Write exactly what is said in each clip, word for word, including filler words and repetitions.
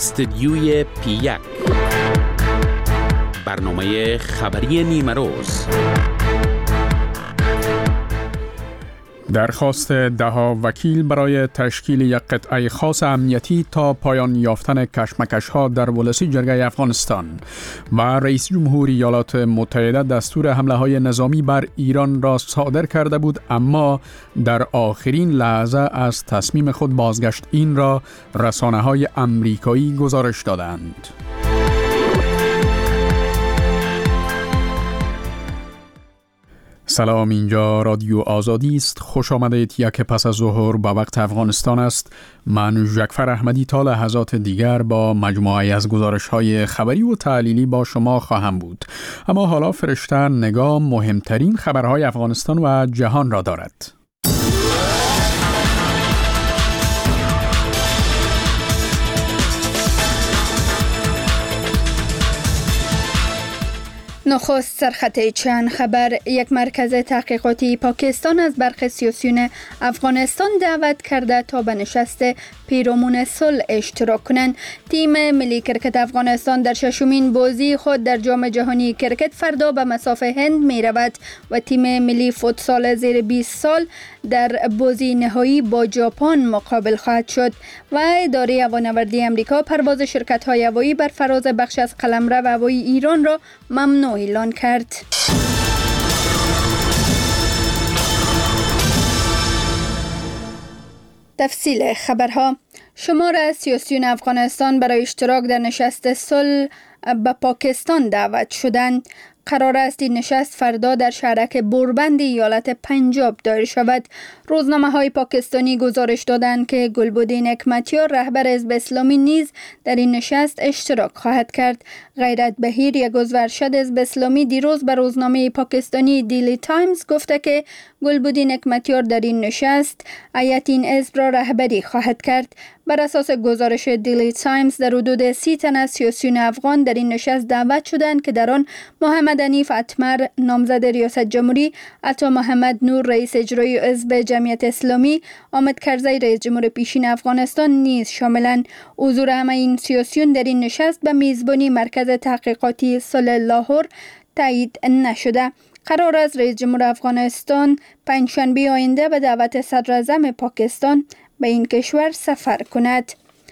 استدیوی پی یک، برنامه خبری نیمه روز. درخواست دهها وکیل برای تشکیل یک قطعه خاص امنیتی تا پایان یافتن کشمکش‌ها در ولسی افغانستان و رئیس جمهور ایالات متحده دستور حمله‌های نظامی بر ایران را صادر کرده بود، اما در آخرین لحظه از تصمیم خود بازگشت. این را رسانه‌های آمریکایی گزارش دادند. سلام، اینجا رادیو آزادی است. خوش آمدید. یک پس از ظهر به وقت افغانستان است. من جعفر احمدی تا لحظات دیگر با مجموعه از گزارش‌های خبری و تحلیلی با شما خواهم بود. اما حالا فرشته نگاه مهمترین خبرهای افغانستان و جهان را دارد. نخست سرخط چند خبر. یک مرکز تحقیقاتی پاکستان از برخی سیاسیون افغانستان دعوت کرده تا به نشست پیرامون صلح اشتراک کنند. تیم ملی کرکت افغانستان در ششمین بازی خود در جام جهانی کرکت فردا به مصاف هند می رود و تیم ملی فوتسال زیر بیست سال در بازی نهایی با ژاپن مقابل خواهد شد. و اداره هوانوردی امریکا پرواز شرکت‌های هوایی بر فراز بخش از قلمرو هوایی ایران را ممنوع اعلان کرد. تفصیل خبرها. شمار از سیاسیون افغانستان برای اشتراک در نشست صلح به پاکستان دعوت شدند. قرار است این نشست فردا در شهرک بوربند ایالت پنجاب دایر شود. روزنامه های پاکستانی گزارش دادند که گلبدین حکمتیار رهبر حزب اسلامی نیز در این نشست اشتراک خواهد کرد. غیرت بهیر، یک عضو ارشد حزب اسلامی، دیروز به روزنامه پاکستانی دیلی تایمز گفته که گلبدین حکمتیار در این نشست هیئت این حزب را رهبری خواهد کرد. بر اساس گزارش دیلی تایمز در حدود سی تن از سیاسیون افغان در این نشست دعوت شدند که در آن محمد حنیف اتمر نامزد ریاست جمهوری، عطا محمد نور رئیس اجرایی حزب جمعیت اسلامی، حامد کرزی رئیس جمهور پیشین افغانستان نیز شاملند. حضور همه این سیاسیون در این نشست به میزبانی مرکز تحقیقاتی صلح لاهور تایید نشده. قرار است رئیس جمهور افغانستان پنجشنبه آینده به دعوت صدر اعظم پاکستان به این کشور سفر کند.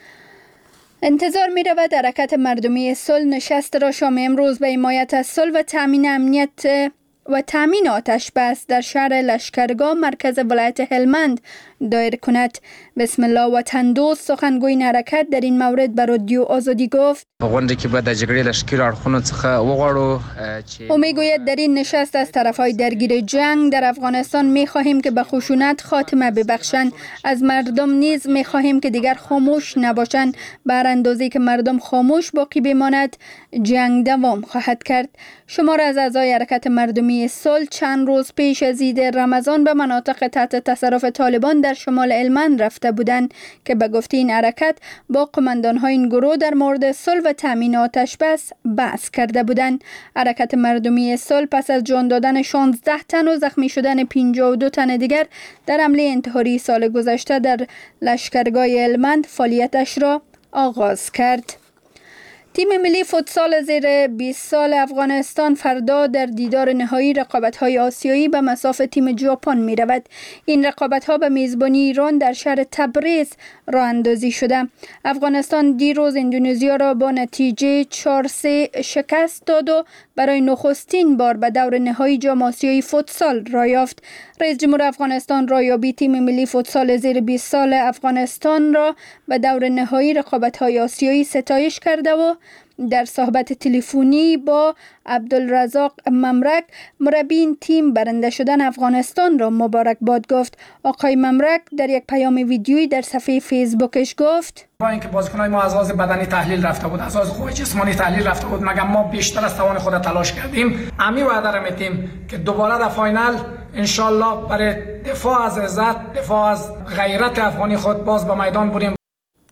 انتظار می رود حرکت مردمی صلح نشست را شام امروز به حمایت از صلح و تامین امنیت و تامین آتش بس در شهر لشکرگاه مرکز ولایت هلمند دایر کند. بسم الله وطن دوست سخنگوی این حرکت در این مورد به رادیو آزادی گفت: غونډه کې به د جګړې لشکري اړخونو څخه وغواړو چې او میگوید در این نشست از طرفهای درگیر جنگ در افغانستان می خواهیم که به خشونت خاتمه ببخشند. از مردم نیز می خواهیم که دیگر خاموش نباشند. بر اندازه‌ای که مردم خاموش باقی بماند جنگ دوام خواهد کرد. شمار از اعضای حرکت مردمی صلح چند روز پیش از عید رمضان به مناطق تحت تصرف طالبان در شمال هلمند رفته بودند که به گفته این حرکت با قماندان‌های این گروه در مورد صلح و تامین آتش بس بحث کرده بودند. حرکت مردمی صلح پس از جان دادن شانزده تن و زخمی شدن پنجاه و دو تن دیگر در حمله انتحاری سال گذشته در لشکرگاه هلمند فعالیتش را آغاز کرد. تیم ملی فوتسال زیر بیست سال افغانستان فردا در دیدار نهایی رقابت‌های آسیایی به مصاف تیم ژاپن می رود. این رقابت‌ها به میزبانی ایران در شهر تبریز راه اندازی شده. افغانستان دیروز اندونزیا را با نتیجه چهار سه شکست داد و برای نخستین بار به دور نهایی جام آسیایی فوتسال را یافت. رئیس جمهور افغانستان رایابی تیم ملی فوتسال زیر بیست سال افغانستان را به دور نهایی رقابت‌های آسیایی ستایش کرده و در صحبت تلفنی با عبدالرزاق ممرک مربی این تیم برنده شدن افغانستان را مبارکباد گفت. آقای ممرک در یک پیام ویدیویی در صفحه فیسبوکش گفت: با اینکه بازیکنان ما از لحاظ بدنی تحلیل رفته بود، از لحاظ قوه جسمانی تحلیل رفته بود، مگر ما بیشتر از توان خود تلاش کردیم. امی وعده را میتیم که دوباره در فاینال ان شاء الله برای دفاع از عزت، دفاع از غیرت افغانی خود باز به میدان بریم.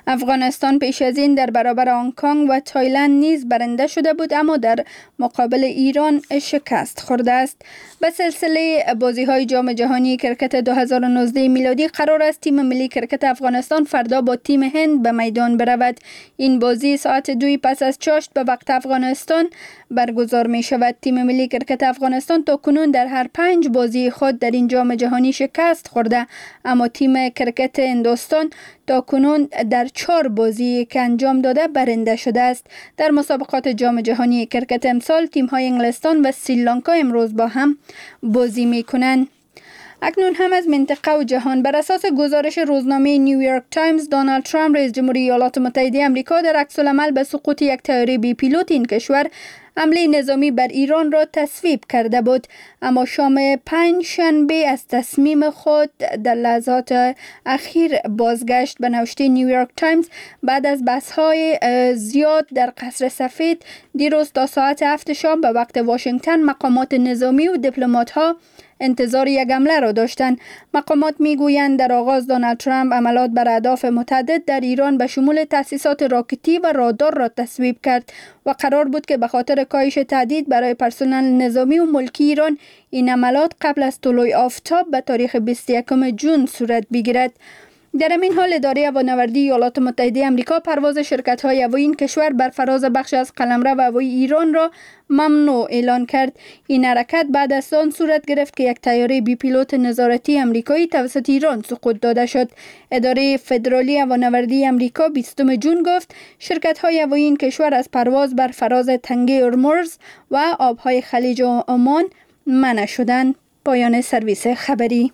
افغانستان پیش از این در برابر هنگ کنگ و تایلند نیز برنده شده بود، اما در مقابل ایران شکست خورده است. به سلسله بازی‌های جام جهانی کرکت دو هزار و نوزده میلادی قرار است تیم ملی کرکت افغانستان فردا با تیم هند به میدان برود. این بازی ساعت دوی پس از چاشت به وقت افغانستان برگزار می شود. تیم ملی کرکت افغانستان تا کنون در هر پنج بازی خود در این جام جهانی شکست خورده، اما تیم کرکت هندوستان تا کنون در چهار بازی که انجام داده برنده شده است. در مسابقات جام جهانی کرکت امسال تیم‌های انگلستان و سریلانکا امروز با هم بازی می‌کنند. اکنون هم از منطقه و جهان. بر اساس گزارش روزنامه نیویورک تایمز، دونالد ترامپ رئیس جمهوری ایالات متحده آمریکا در عکس‌العمل به سقوط یک طیاره بی پیلوت این کشور حمله نظامی بر ایران را تصویب کرده بود، اما شام پنج شنبه از تصمیم خود در لحظات اخیر بازگشت. به نوشته نیویورک تایمز، بعد از بحث‌های زیاد در قصر سفید دیروز تا ساعت هفت شام به وقت واشنگتن، مقامات نظامی و دیپلمات‌ها انتظار یک حمله را داشتند. مقامات میگویند در آغاز دونالد ترامپ عملات بر اهداف متعدد در ایران به شمول تأسیسات راکتی و رادار را تصویب کرد و قرار بود که به خاطر کاهش تهدید برای پرسنل نظامی و ملکی ایران این عملات قبل از طلوع آفتاب به تاریخ بیست و یکم ژوئن صورت بگیرد. در این حال اداره هوانوردی ایالات متحده آمریکا پرواز شرکت‌های هوایی این کشور بر فراز بخش از قلمرو هوایی ایران را ممنوع اعلان کرد. این حرکت بعد از آن صورت گرفت که یک طیاره بی پیلوت نظارتی آمریکایی توسط ایران سقوط داده شد. اداره فدرالی هوانوردی آمریکا بیستم ژوئن گفت شرکت‌های هوایی این کشور از پرواز بر فراز تنگه هرمز و آب‌های خلیج عمان منع شدند. پایان سرویس خبری.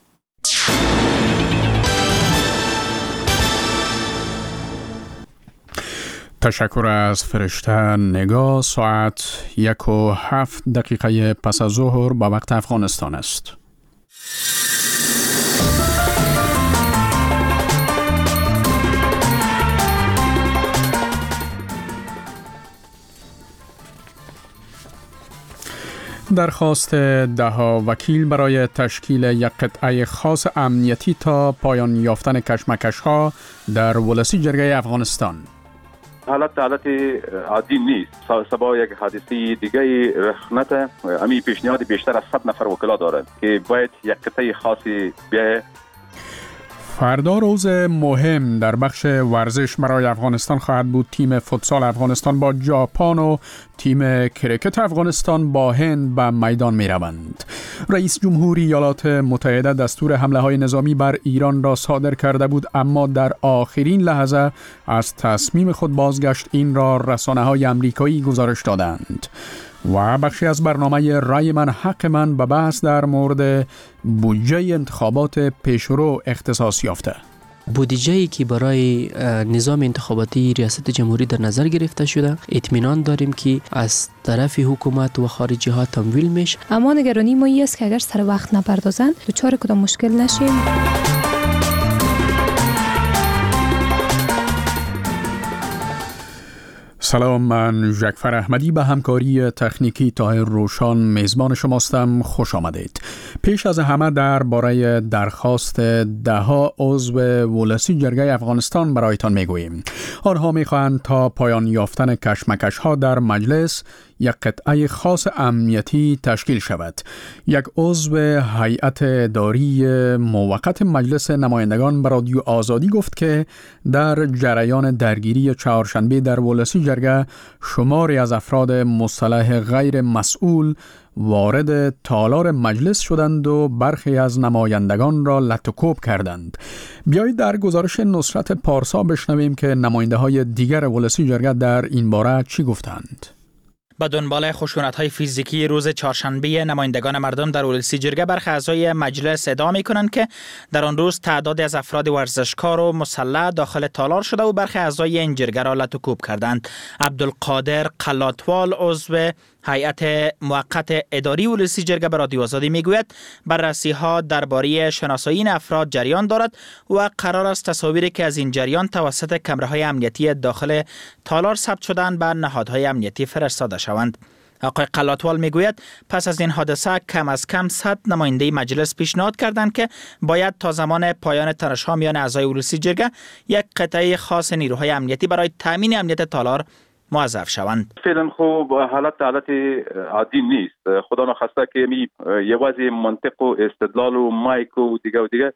تشکر از فرشته نگاه. ساعت یک و هفت دقیقه پس از ظهر با وقت افغانستان است. درخواست ده وکیل برای تشکیل یک قطعه خاص امنیتی تا پایان یافتن کشمکش‌ها در ولسی جرگه افغانستان. حالت حالت عادی نیست. سبا یک حادثه دیگه رخ نده. امی پیشنهاد بیشتر از صد نفر وکلا داره که باید یک قطعه خاصی بیایه. فردا روز مهم در بخش ورزش برای افغانستان خواهد بود. تیم فوتسال افغانستان با ژاپن و تیم کرکت افغانستان با هند به میدان می روند. رئیس جمهوری ایالات متحده دستور حمله های نظامی بر ایران را صادر کرده بود، اما در آخرین لحظه از تصمیم خود بازگشت. این را رسانه های امریکایی گزارش دادند. و بخشی از برنامه رای من حق من به بحث در مورد بودجه انتخابات پیشرو اختصاص یافته. بودجه‌ای که برای نظام انتخاباتی ریاست جمهوری در نظر گرفته شده، اطمینان داریم که از طرف حکومت و خارجی ها تمویل میشه. اما نگرانی ما این است که اگر سر وقت نپردازن دچار کدام مشکل نشیم. سلام، من ژکفر احمدی به همکاری تکنیکی طاهر روشان میزبان شماستم. خوش آمدید. پیش از همه در باره درخواست ده ها عضو ولسی جرگه افغانستان برایتان میگوییم. آنها میخواهند تا پایان یافتن کشمکش ها در مجلس یک قطعه خاص امنیتی تشکیل شود. یک عضو هیئت اداری موقت مجلس نمایندگان به رادیو آزادی گفت که در جریان درگیری چهارشنبه در ولسی جرگه شماری از افراد مصطلح غیر مسئول وارد تالار مجلس شدند و برخی از نمایندگان را لطوکوب کردند. بیایید در گزارش نصرت پارسا بشنویم که نماینده های دیگر ولسی جرگه در این باره چی گفتند. به دنبال خشونت‌های فیزیکی روز چهارشنبه نمایندگان مردم در ولسی جرگه، برخی اعضای مجلس ادعا می‌کنند که در آن روز تعدادی از افراد ورزشکار و مسلح داخل تالار شده و برخی اعضای این جرگه را لطوکوب کردند. عبدالقادر قلاتوال عضو هیئت موقت اداری ولسی جرگه به رادیو آزادی میگوید بررسی‌ها درباره شناسایی این افراد جریان دارد و قرار است تصاویری که از این جریان توسط کامراهای امنیتی داخل تالار ثبت شدند به نهادهای امنیتی فرستاده شوند. آقای قلاتوال میگوید پس از این حادثه کم از کم صد نماینده مجلس پیشنهاد کردند که باید تا زمان پایان تنش‌ها میان اعضای ولسی جرگه یک قطعه خاص نیروهای امنیتی برای تامین امنیت تالار موظف شوند. فعلا خوب حالت حالت عادی نیست. خدا نخواسته که می یوازی منطق و استدلال و مایک و دیگه و دیگه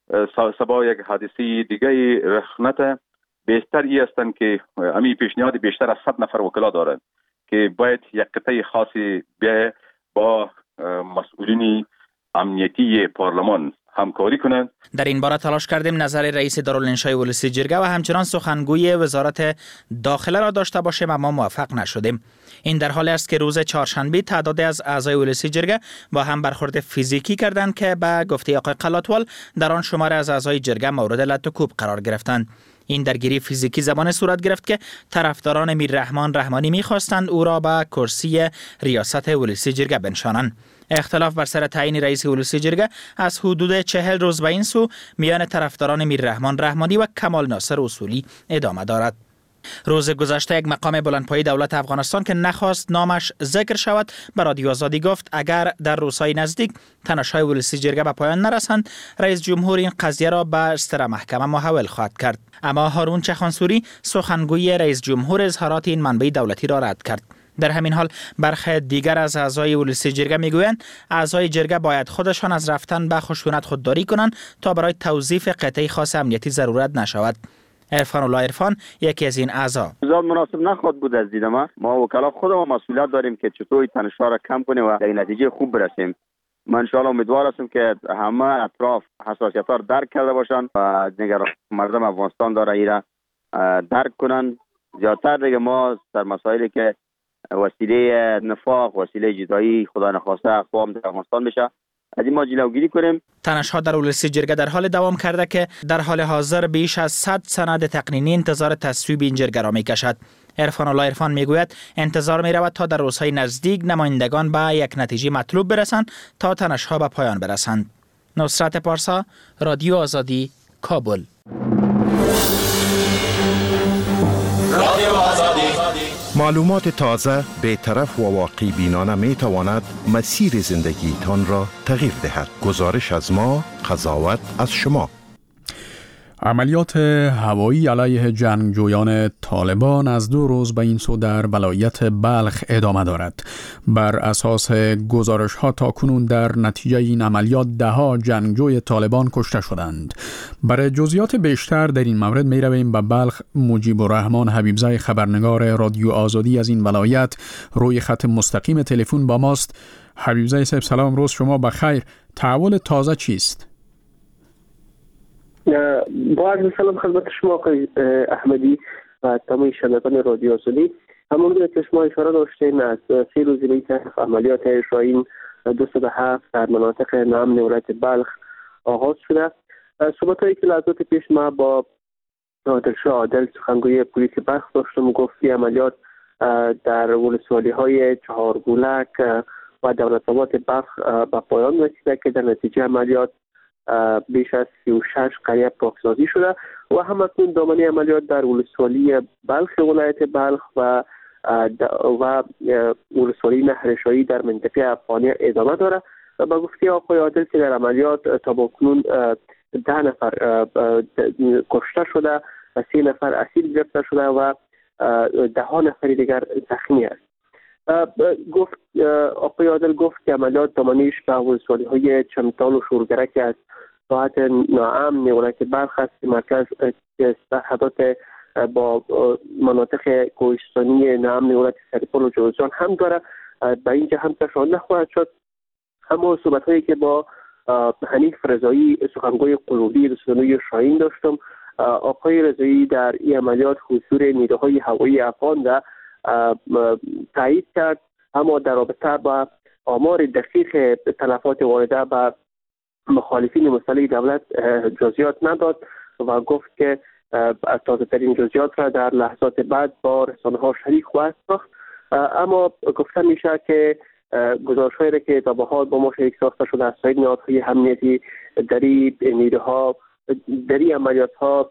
سبا یک حادثه دیگه رخنت بهتر ای هستند که امی پیشنهاد بیشتر از صد نفر وکلا دارند که باید یک قطعه خاصی به با مسئولین امنیتی پارلمان همکاری کنند. در این باره تلاش کردیم نظر رئیس دارالانشای ولسی جرگه و همچنان سخنگوی وزارت داخله را داشته باشیم اما موفق نشدیم. این در حالی است که روز چهارشنبه تعدادی از اعضای ولسی جرگه با هم برخورد فیزیکی کردند که به گفته آقای قلاتوال در آن شمار از اعضای جرگه مورد لط و کوب قرار گرفتند. این درگیری فیزیکی زمان صورت گرفت که طرفداران میررحمان رحمانی می‌خواستند او را به کرسی ریاست ولسی جرگه بنشانند. اختلاف بر سر تعیین رئیس ولسی جرگه از حدود چهل روز به این سو میان طرفداران میررحمان رحمانی و کمال ناصر اصولی ادامه دارد. روز گذشته یک مقام بلندپایه دولت افغانستان که نخواست نامش ذکر شود به رادیو آزادی گفت اگر در روزهای نزدیک تنش‌های ولسی جرگه به پایان نرسند رئیس جمهور این قضیه را به استر محکمه محول خواهد کرد. اما هارون چخانسوری سخنگوی رئیس جمهور اظهارات این منبع دولتی را رد کرد. در همین حال برخی دیگر از اعضای ولسی جرگه میگویند اعضای جرگه باید خودشان از رفتن به خشونت خودداری کنند تا برای توظیف قطعه خاص امنیتی ضرورت نشود. عرفان الله عرفان یکی از این اعضا: زیاد مناسب نخواد بود از دید ما. ما وکلا خودمون مسئولیت داریم که چطور تنش‌ها را کم کنیم و به نتیجه خوب برسیم. من ان شاء الله امیدوار هستم که همه اطراف حساسیت‌ها را درک کرده باشند و دیگر مردم افغانستان داره ایرا درک کنند. زیادتر دیگه ما در مسائلی که وسیله نفاق، وسیله جدایی خدا نخواسته اقوام در افغانستان بشه از این ما جلوگیری کنیم. تنش‌ها در ولسی جرگه در حال دوام کرده که در حال حاضر بیش از صد سند تقنینی انتظار تصویب این جرگه را می‌کشد. عرفان الله عرفان میگوید انتظار می‌رود تا در روزهای نزدیک نمایندگان به یک نتیجه مطلوب برسند تا تنش‌ها به پایان برسند. نصرت پارسا، رادیو آزادی، کابل. رادیو آزادی. معلومات تازه، بی‌طرف و واقعی بینانه می تواند مسیر زندگی تان را تغییر دهد. گزارش از ما، قضاوت از شما. عملیات هوایی علیه جنگجویان طالبان از دو روز به این سو در ولایت بلخ ادامه دارد. بر اساس گزارش ها تاکنون در نتیجه این عملیات ده ها جنگجوی طالبان کشته شدند. برای جزئیات بیشتر در این مورد می رویم به بلخ. مجیب الرحمن حبیبزاده خبرنگار رادیو آزادی از این ولایت روی خط مستقیم تلفن با ماست. حبیبزاده صاحب سلام، روز شما بخیر. تحول تازه چیست؟ با عرض سلام خدمت شما آقای احمدی و تمام شنوندگان رادیو آزادی. همونطور که شما اشاره داشتین از سه روز دیگر عملیات شاهین دویست و هفت در مناطق ناامن ولایت بلخ آغاز شده. صحبت‌هایی که لحظات پیش ما با دلشاه عادل سخنگوی پلیس بلخ داشتم گفتی عملیات در ولسوالی‌های چهارگولک و دولت‌آباد بلخ به پایان رسیده که در نتیجه عملیات بیش از سی و شش قریه پاکسازی شده و همکنون دامنه عملیات در ولسوالی بلخ ولایت بلخ و و ولسوالی نهرشاهی در منطقه افغانی ادامه داره. و به گفته آقای عادل که در عملیات تا بکنون ده نفر کشته شده و سی نفر اسیر گرفته شده و ده ها نفر دیگر زخمی است. گفت آقای عادل گفت که عملیات دامنه‌اش به ولسوالی های چمتال و شورگرک از ساحت ناامن ولایت بلخ است که مرکز سرحدات با مناطق کوهستانی ناامن ولایت سرپل و جوزجان هم داره. به اینجا هم تشامل نخواهد شد. اما صحبت‌هایی که با حنیف رضایی سخنگوی قلوبی رسانه‌ی شاهین داشتم، آقای رضایی در این عملیات حضور نیروهای هوایی افغان را تایید کرد، اما در رابطه با آمار دقیق تلفات وارده به مخالفین مسلح دولت جزئیات نداد و گفت که تازه ترین جزئیات را در لحظات بعد با رسانه ها شریک خواهد ساخت. اما گفته میشه که گزارش‌هایی را که تا به حال با ما شریک ساخته شده از سایر نهادهای امنیتی در این نیروها در این عملیات‌ها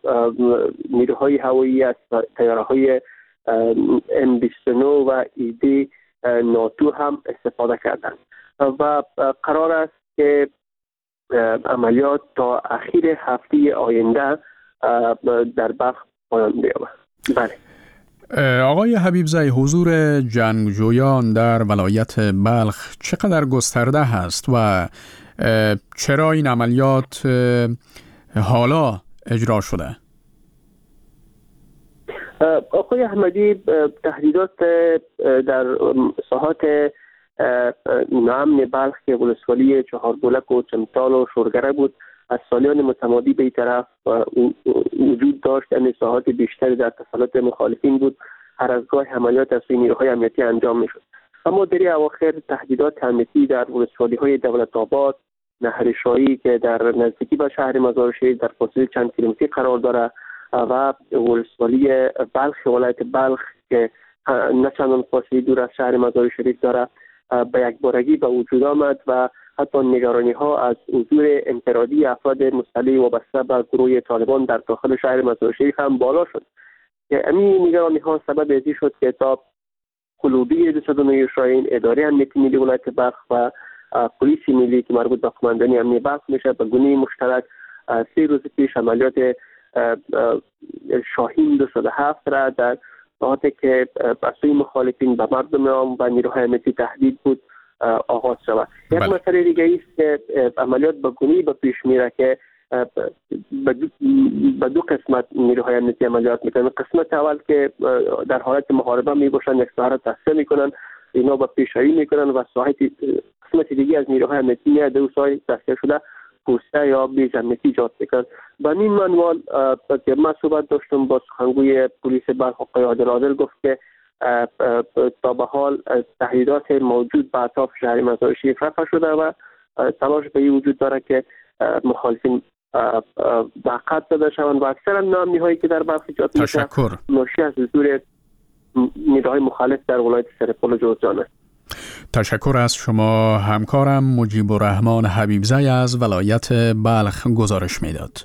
نیروهای هوایی از طیاره‌های ام بیست و نه و ایدی ناتو هم استفاده کردند و قرار است که عملیات تا اخیر هفته آینده در بلخ پایان بیابد. بله. آقای حبیبزی، حضور جنگجویان در ولایت بلخ چقدر گسترده هست و چرا این عملیات حالا اجرا شده؟ آقای احمدی، تهدیدات در ساحات نامن بلخ که ولسوالی چهاربولک و چمتال و شورگره بود از سالیان متمادی به این طرف وجود داشت. یعنی ساحات بیشتری در تسلط مخالفین بود. هر از گاه عملیات از سوی نیروهای امنیتی انجام میشد. اما در اواخر تهدیدات امنیتی در ولسوالی های دولت آباد، نهر شاهی که در نزدیکی به شهر مزار شریف در فاصله چند کیلومتری قرار داره و ولسوالی بلخ ولایت بلخ که نه چندان فاصله دور از شهر مزار شریف داره به یک بارگی به وجود آمد و حتی نگرانی ها از حضور انفرادی افراد مسلح وابسته به گروه طالبان در داخل شهر مزار شریف هم بالا شد. همین نگرانی ها سبب ازی شد که تا قلوبی دویست و نه شاهین اداره امنیتی ملی ولایت بلخ و پلیس ملی که مربوط به قماندانی امنیت بلخ میشه به گونه مشترک سه روز پیش عملیات شاهین دویست و هفت را در ساعتی که از سوی مخالفین به مردم عام و نیروهای امنیتی تهدید بود آغاز شود. یک مسئله دیگه است که عملیات به گونه‌ای به پیش میره که به دو قسمت نیروهای امنیتی عملیات میکنن. قسمت اول که در حالت محاربه میباشن، یک ساحه را تصفیه میکنن، اینا به پیشروی میکنن و ساحه قسمت دیگه از نیروهای امنیتی میاد دو ساحه تصفیه شده پوسته یا بیج امنیتی ایجاد میکنن. به این منوال که من صحبت داشتم با سخنگوی پلیس بلخ آقای عادل عادل گفت که تا به حال تهدیدات موجود به اطراف شهر مزار شریف رفع شده و تلاش به این وجود داره که مخالفین به عقب داده شوند و اکثرا نامنی هایی که در بلخ ایجاد میشه ناشی از حضور نیروهای مخالف در ولایت سرپل و جوزجان است. تشکر از شما. همکارم مجیب الرحمن حبیبزی از ولایت بلخ گزارش میداد.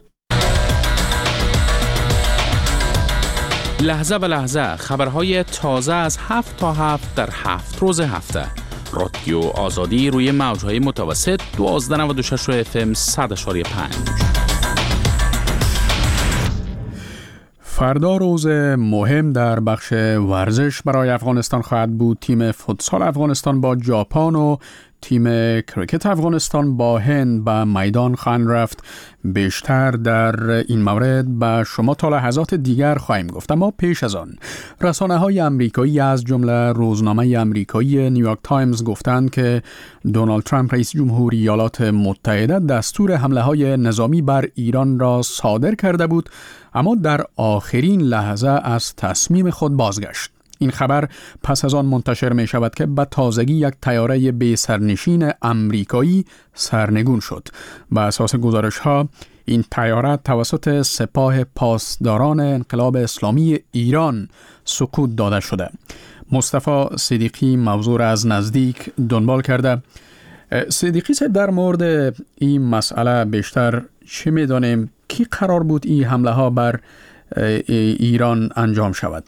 لحظه به لحظه خبرهای تازه از هفت تا هفت در هفت روز هفته. رادیو آزادی روی موجهای متوسط دوازده و نود و شش اف ام صد و پنج. فردا روز مهم در بخش ورزش برای افغانستان خواهد بود. تیم فوتسال افغانستان با ژاپن و تیم کریکت افغانستان با هند به میدان خواهند رفت. بیشتر در این مورد به شما تا لحظات دیگر خواهیم گفت، اما پیش از آن رسانه‌های آمریکایی از جمله روزنامه آمریکایی نیویورک تایمز گفتند که دونالد ترامپ رئیس جمهوری ایالات متحده دستور حمله‌های نظامی بر ایران را صادر کرده بود، اما در آخرین لحظه از تصمیم خود بازگشت. این خبر پس از آن منتشر می شود که به تازگی یک طیاره بی سرنشین آمریکایی سرنگون شد. بر اساس گزارش ها این طیاره توسط سپاه پاسداران انقلاب اسلامی ایران سقوط داده شده. مصطفی صدیقی موضوع را از نزدیک دنبال کرده. صدیقی صاحب، در مورد این مسئله بیشتر چه می دانیم؟ کی قرار بود این حمله ها بر ایران انجام شود؟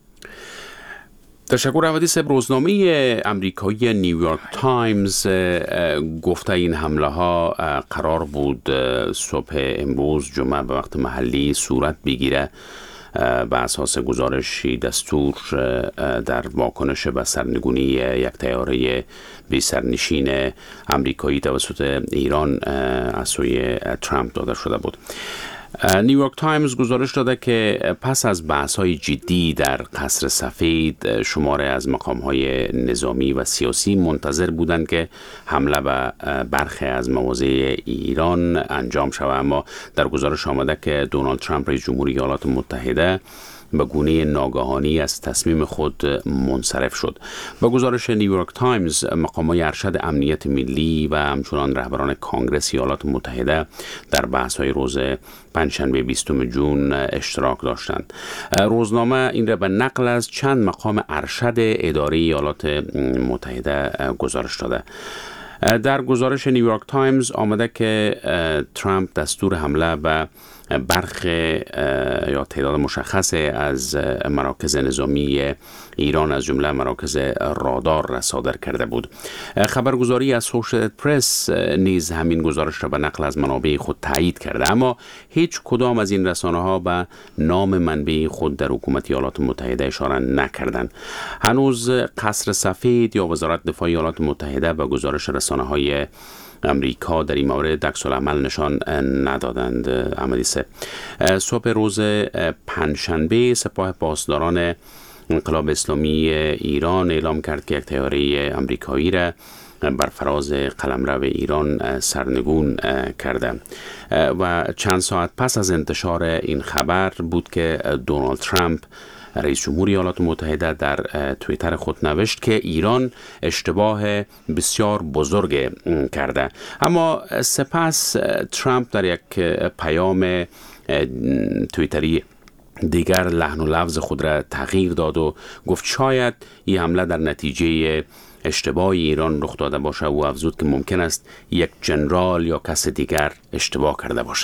تشکر. احمدی صاحب، روزنامه امریکایی نیویورک تایمز گفته این حمله ها قرار بود صبح امروز جمعه به وقت محلی صورت بگیره. به اساس گزارشی دستور در واکنش به سرنگونی یک طیاره بی سرنشین امریکایی توسط ایران از سوی ترامپ داده شده بود. نیویورک تایمز گزارش داده که پس از بحث‌های جدی در قصر سفید شماره از مقام‌های نظامی و سیاسی منتظر بودند که حمله به برخی از مواضع ایران انجام شود، اما در گزارش آمده که دونالد ترامپ رئیس جمهوری ایالات متحده به گونه ناگهانی از تصمیم خود منصرف شد. با گزارش نیویورک تایمز، مقامات ارشد امنیت ملی و همچنان رهبران کانگرس ایالات متحده در بحث‌های روز پنجشنبه بیستم ژوئن اشتراک داشتند. روزنامه این را به نقل از چند مقام ارشد اداره ایالات متحده گزارش داده. در گزارش نیویورک تایمز آمده که ترامپ دستور حمله به برخی یا تعداد مشخص از مراکز نظامی ایران از جمله مراکز رادار را صادر کرده بود. خبرگزاری اسوشییتد پرس نیز همین گزارش را به نقل از منابع خود تایید کرده، اما هیچ کدام از این رسانه‌ها به نام منبع خود در حکومت ایالات متحده اشاره نکردند. هنوز قصر سفید یا وزارت دفاع ایالات متحده به گزارش رسانه‌های امریکا در این مورد عکس‌العمل نشان ندادند. احمدی سه صبح روز پنجشنبه سپاه پاسداران انقلاب اسلامی ایران اعلام کرد که یک طیاره آمریکایی را بر فراز قلمرو ایران سرنگون کرده و چند ساعت پس از انتشار این خبر بود که دونالد ترامپ رئیس جمهور ایالات متحده در توییتر خود نوشت که ایران اشتباه بسیار بزرگ کرده. اما سپس ترامپ در یک پیام توییتری دیگر لحن و لفظ خود را تغییر داد و گفت شاید این حمله در نتیجه اشتباه ایران رخ داده باشه و افزود که ممکن است یک جنرال یا کس دیگر اشتباه کرده باشه.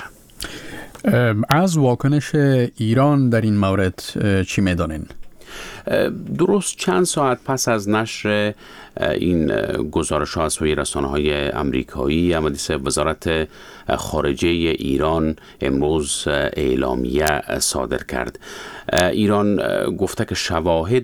از واکنش ایران در این مورد چی می‌دانین؟ درست چند ساعت پس از نشر این گزارش ها از سوی رسانه های امریکایی، احمدی سه وزارت خارجه ایران امروز اعلامیه صادر کرد. ایران گفته که شواهد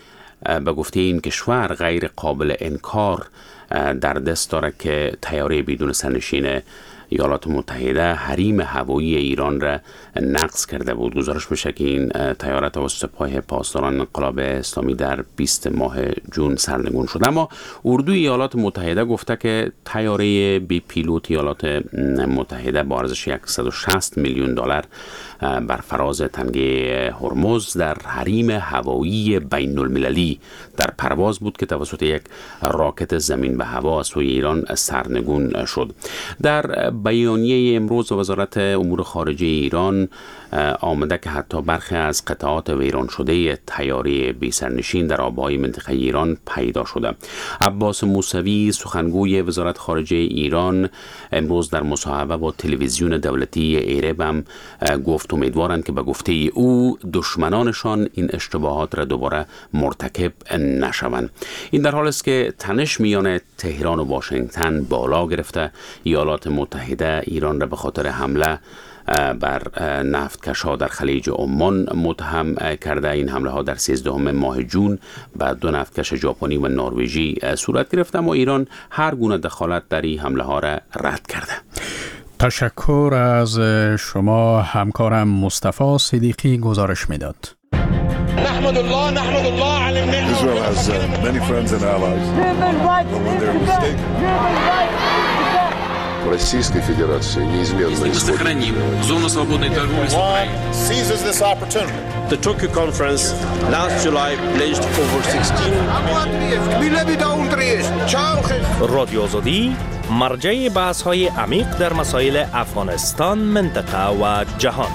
به گفته این کشور غیر قابل انکار در دست داره که طیاره بدون سرنشین ایالات متحده حریم هوایی ایران را نقض کرده بود. گزارش میشه که این طیاره توسط سپاه پاسداران انقلاب اسلامی در بیست ماه جون سرنگون شد. اما اردوی ایالات متحده گفته که طیاره بی پیلوت ایالات متحده با ارزش صد و شصت میلیون دلار بر فراز تنگه هرمز در حریم هوایی بین المللی در پرواز بود که توسط یک راکت زمین به هوا از سوی ایران سرنگون شد. در بیانیه امروز وزارت امور خارجه ایران آمده که حتی برخی از قطعات ویران شده طیاره بی سرنشین در آبهای منطقه ایران پیدا شده. عباس موسوی سخنگوی وزارت خارجه ایران امروز در مصاحبه با تلویزیون دولتی ایرب هم گفت امیدوارند که به گفته او دشمنانشان این اشتباهات را دوباره مرتکب نشوند. این در حال است که تنش میان تهران و واشنگتن بالا گرفته. ایالات متحده ایران را به خاطر حمله بر نفتکش‌ها در خلیج عمان متهم کرده. این حمله ها در سیزدهم ماه جون به دو نفتکش ژاپنی و نروژی صورت گرفت، اما ایران هر گونه دخالت در این حمله ها را رد کرده. تشکر از شما. همکارم مصطفی صدیقی گزارش میداد. نحمد الله نحمد الله علی النعمة. Israel has uh, many friends and allies. But when they're mistaken. Российской Федерации неизменно сохраним зону свободной торговли с Украиной. Seizes this opportunity. The Tokyo conference last July pledged over sixteen رادیو آزادی مرجع بحث‌های عمیق در مسائل افغانستان، منطقه و جهان.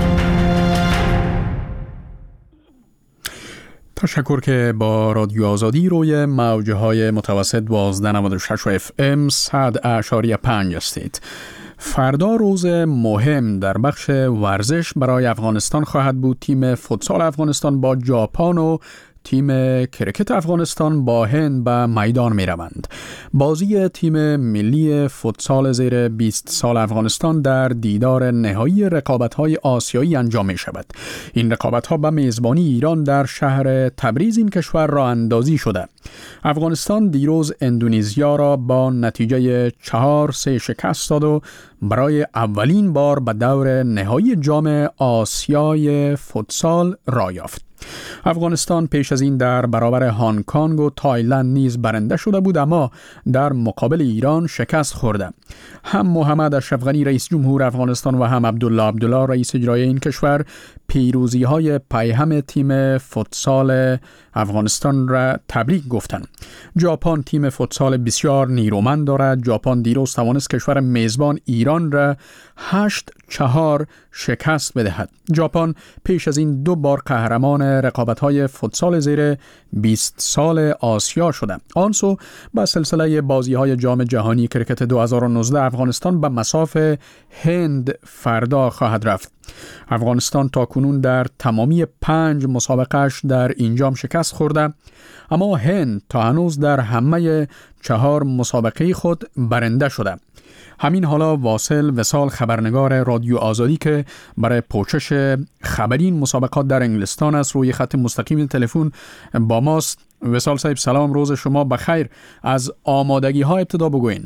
تشکر که با رادیو آزادی روی موجهای متوسط دوازده نود و شش و اف ام صد اشاری پنج هستید. فردا روز مهم در بخش ورزش برای افغانستان خواهد بود. تیم فوتسال افغانستان با ژاپن و تیم کرکت افغانستان با هند به میدان می روند. بازی تیم ملی فوتسال زیر بیست سال افغانستان در دیدار نهایی رقابت‌های آسیایی انجام می شود. این رقابت‌ها به میزبانی ایران در شهر تبریز این کشور راه اندازی شده. افغانستان دیروز اندونزیا را با نتیجه چهار سه شکست داد و برای اولین بار به دور نهایی جام آسیای فوتسال راه یافت. افغانستان پیش از این در برابر هنگ کنگ و تایلند نیز برنده شده بود، اما در مقابل ایران شکست خورده. هم محمد اشرف غنی رئیس جمهور افغانستان و هم عبدالله عبدالله رئیس اجرایی این کشور پیروزی های پیهم تیم فوتسال افغانستان را تبریک گفتند. ژاپن تیم فوتسال بسیار نیرومند دارد. ژاپن دیروز توانست کشور میزبان ایران را هشت چهار شکست بدهد. ژاپن پیش از این دو بار قهرمان رقابت‌های فوتسال زیر بیست سال آسیا شده. آنسو با سلسله بازی‌های جام جهانی کرکت دو هزار و نوزده افغانستان به مصاف هند فردا خواهد رفت. افغانستان تا کنون در تمامی پنج مسابقهش در این جام شکست خورده، اما هند تا هنوز در همه چهار مسابقه خود برنده شده. همین حالا واصل وصال خبرنگار رادیو آزادی که برای پوشش خبری این مسابقات در انگلستان است روی خط مستقیم تلفن با ماست. وصال صاحب سلام، روز شما بخیر. از آمادگی ها ابتدا بگوین.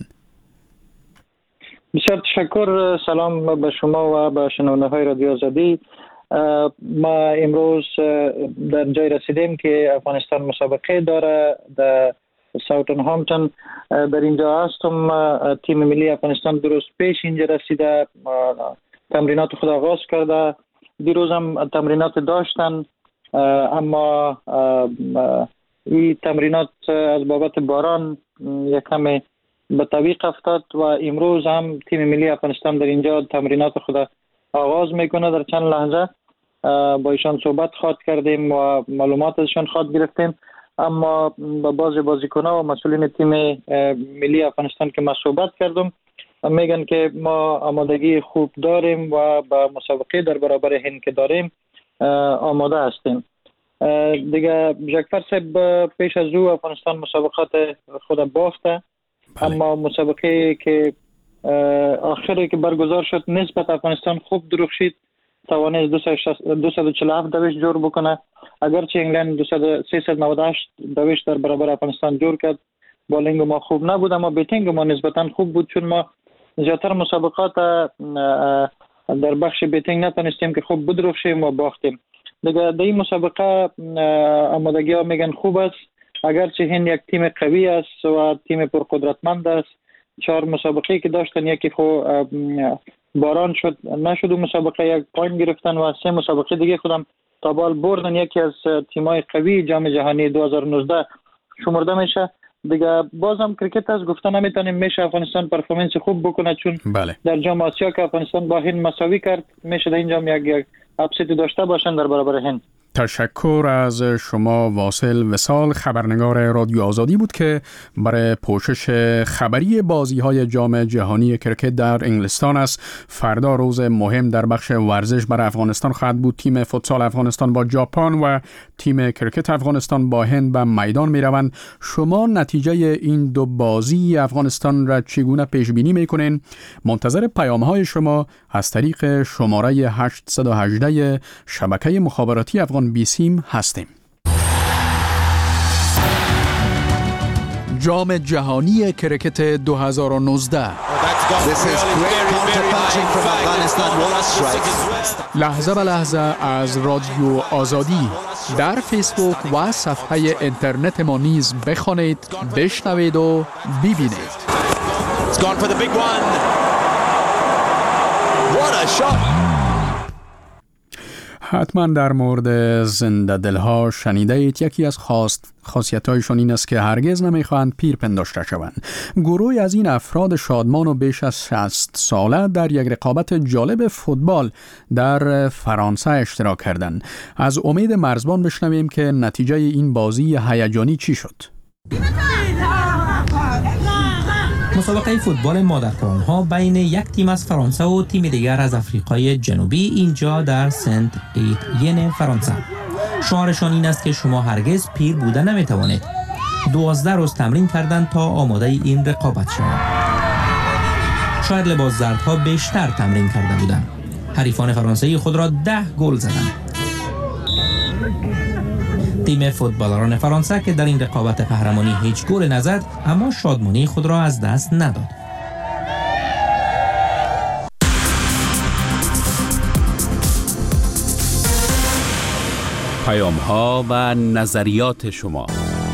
بسیار تشکر. سلام به شما و به شنونده های رادیو آزادی. ما امروز در جای رسیدیم که افغانستان مسابقه داره در ساوتن هامپتون. در اینجا هستم. تیم ملی افغانستان درست پیش اینجا رسیده، تمرینات خود آغاز کرده. دیروز هم تمرینات داشتن، اما این تمرینات از بابت باران یک کمی به تعویق افتاد و امروز هم تیم ملی افغانستان در اینجا تمرینات خود آغاز میکنه. در چند لحظه با ایشان صحبت خواهد کردیم و معلومات ازشان خواهد گرفتیم. اما با بعضی بازیکن‌ها و مسئولین تیم ملی افغانستان که ما صحبت کردم میگن که ما آمادگی خوب داریم و با مسابقه در برابر هند که داریم آماده هستیم. دیگه جکفر صاحب پیش از او افغانستان مسابقات خود باخته، اما مسابقه که آخری که برگزار شد نسبت افغانستان خوب درخشید، توانست دویست و چهل و هفت دویش جور بکنه. اگرچه انگلند سیصد و نود و هشت دویش در برابر افغانستان جور کرد. بالینگ ما خوب نبود اما بیتینگ ما نسبتا خوب بود، چون ما زیادتر مسابقات در بخش بیتینگ نتونستیم که خوب بدرخشیم و باختیم. دیگه در این مسابقه آمادگی ها میگن خوب است، اگرچه هند یک تیم قوی است و تیم پرقدرتمند است. چهار مسابقه که داشتن یکی خو باران شد نشد و مسابقه یک پوینت گرفتن و سه مسابقه دیگه خودم تا بال بردن. یکی از تیمای قوی جام جهانی دو هزار و نوزده شمرده میشه. دیگه بازم کرکت از گفتن نمیتونیم میشه افغانستان پرفورمنس خوب بکنه، چون بله. در جام آسیا که افغانستان با هند مساوی کرد میشه در این جام یک یک اپسیت داشته باشن در برابر هند. تشکر از شما واصل وصال. خبرنگار رادیو آزادی بود که برای پوشش خبری بازی‌های جام جهانی کرکت در انگلستان است. فردا روز مهم در بخش ورزش برای افغانستان خواهد بود. تیم فوتسال افغانستان با ژاپن و تیم کرکت افغانستان با هند به میدان میروند. شما نتیجه این دو بازی افغانستان را چگونه پیش بینی میکنین؟ منتظر پیام‌های شما از طریق شماره هشت یک هشت شبکه مخابراتی افغان بیسیم هستیم. جام جهانی کرکت دو هزار و نوزده لحظه به لحظه از رادیو آزادی در فیسبوک و صفحه اینترنت ما نیز بخوانید، بشنوید و ببینید. حتما در مورد زنده دلها شنیده اید. یکی از خاص خاصیت‌هایشون این است که هرگز نمی‌خواهند پیر پنداشته شوند. گروهی از این افراد شادمان و بیش از شصت ساله در یک رقابت جالب فوتبال در فرانسه اشتراک کردند. از امید مرزبان بشنویم که نتیجه این بازی هیجانی چی شد. مسابقه فوتبال مادرکران‌ها بین یک تیم از فرانسه و تیم دیگر از آفریقای جنوبی اینجا در سنت ایتین فرانسه. شعارشان این است که شما هرگز پیر بوده نمیتوانید. دوازده روز تمرین کردند تا آماده این رقابت شوند. شاید لباس زردها بیشتر تمرین کرده بودند. حریفان فرانسوی خود را ده گل زدند. تیم فوتبالران فرانسه که در این رقابت قهرمانی هیچ گل نزد، اما شادمانی خود را از دست نداد. پیام‌ها و نظریات شما.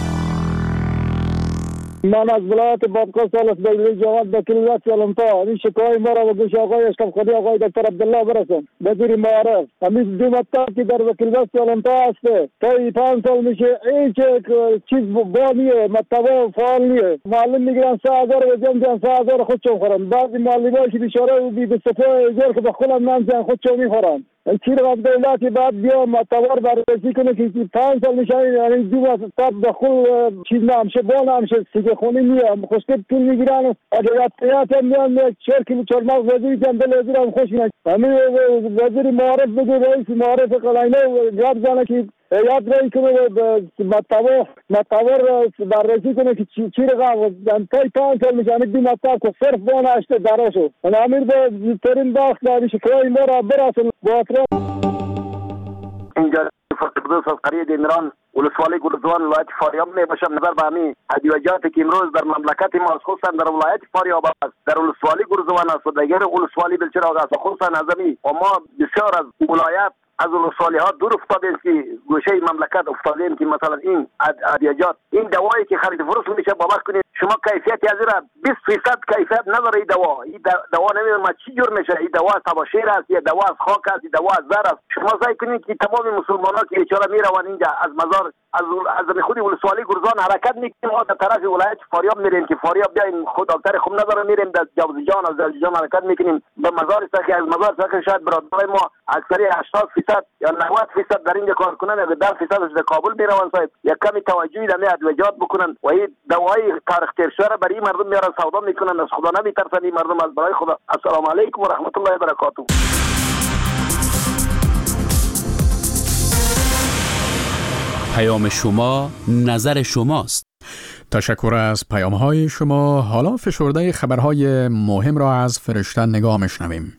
من از ولایت بابکا سالس بگلی جواد بکریت یالمتا این شکای ما را و گوش آقای اشکم خودی آقای دکتر عبدالله برسن وزیر معارف همین دو مکتب که در وکیلوست یالمتا هسته تا ای پانچ سال میشه هیچ چیز با نیه مکتبا فعال نیه. معلم میگیرن سه هزار و جمع جن سه هزار خودشون خورن. بعضی معلم های که بیچاره بی به صفحه ایجار که به خودم نمزن خودشون میخورن. چیر از دولتی بعد بیا متوار بررسی کنه که پنج سال میشه یعنی دو ماه تا دخول چیز نمیشه با نمیشه سیگه خونی میام خوشت پول میگیرن اگر یادت میان چهار کیلو چرماق وزیری که اندل وزیرم خوش میاد همین وزیر معارف بگو رئیس معارف قلعه یاد زنه که یاد رایی کنه متوار متوار بررسی کنه که چی چی رقم تای پنج سال میشه دو ماه تا که صرف با نشته دراشو امیر به زیترین باخت داری شکرای ما را براسن با اطراف اینجا فقط از قریه دیمران ولسوالی گلزوان ولایت فاریاب می باشم نظر به همین ادویجاتی که امروز در مملکت ما خصوصا در ولایت فاریاب است در ولسوالی گلزوان است و دیگر ولسوالی بلچراغ است خصوصا از همین و ما بسیار از ولایت از ولسوالی ها دور افتادیم که گوشه مملکت افتادیم که مثلا این ادویجات این دوایی که خرید فروش میشه باور کنید شما کیفیت از را بیست درصد کیفیت نداره این دوا این دوا نمیدونم چی جور میشه این دوا از تباشیر است یا دوا از خاک است یا دوا از زر است شما سعی کنید که تمام مسلمانان که بیچاره میروند اینجا از مزار از از خود ولسوالی گرزان حرکت میکنیم ما در طرف ولایت فاریاب میریم که فاریاب بیاین خود دکتر خوب نداره میریم در جوزجان از جوزجان حرکت میکنیم به مزار ساخی از مزار ساخی شاید برادرای ما اکثر هشتاد درصد یا نود درصد در اینجا کار کنن یا ده درصد از کابل میروند صاحب یک کمی توجهی در این ادویجات بکنن و این دوای تاریخ تیر شده برای مردم میارن سودا میکنن از خدا نمیترسن این مردم از برای خدا. السلام علیکم و رحمت الله و برکاته. پیام شما نظر شماست. تشکر از پیام‌های شما. حالا فشرده خبرهای مهم را از فرشته نگاه میشنویم.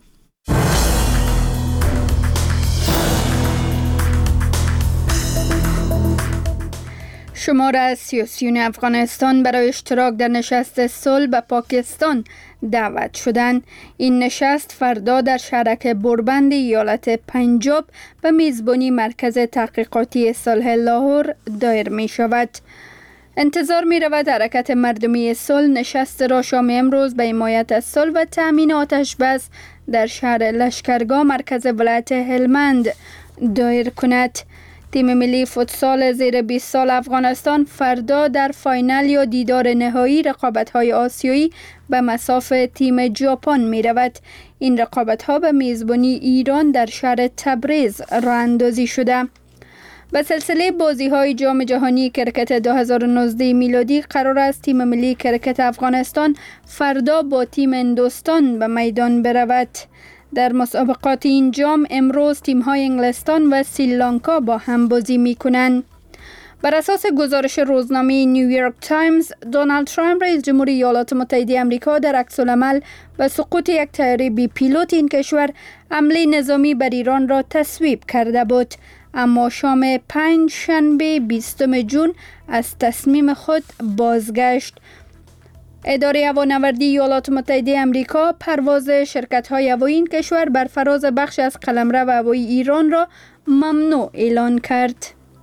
شمار از سیاسیون افغانستان برای اشتراک در نشست صلح به پاکستان دعوت شدند. این نشست فردا در شهرک بربند ایالت پنجاب به میزبانی مرکز تحقیقاتی صلح لاهور دایر می شود. انتظار می رود حرکت مردمی صلح نشست را شام امروز به حمایت از صلح و تأمین آتش بس در شهر لشکرگاه مرکز ولایت هلمند دایر کند. تیم ملی فوتسال زیر بیست سال افغانستان فردا در فاینال یا دیدار نهایی رقابت‌های آسیایی به مصاف تیم ژاپن می‌رود. این رقابت‌ها به میزبانی ایران در شهر تبریز راه اندازی شده. به سلسله بازی‌های جام جهانی کرکت دو هزار و نوزده میلادی قرار است تیم ملی کرکت افغانستان فردا با تیم هندوستان به میدان برود. در مسابقات این جام امروز تیم‌های انگلستان و سریلانکا با هم بازی می‌کنند. بر اساس گزارش روزنامه نیویورک تایمز، دونالد ترامپ رئیس جمهوری ایالات متحده آمریکا در عکس‌العمل به سقوط یک طیاره بی پیلوت این کشور حمله نظامی بر ایران را تصویب کرده بود، اما شام پنج شنبه بیستم ژوئن از تصمیم خود بازگشت. اداره هوانوردی ایالات متحده آمریکا پرواز شرکت‌های هوایی این کشور بر فراز بخش از قلمرو هوایی ایران را ممنوع اعلان کرد.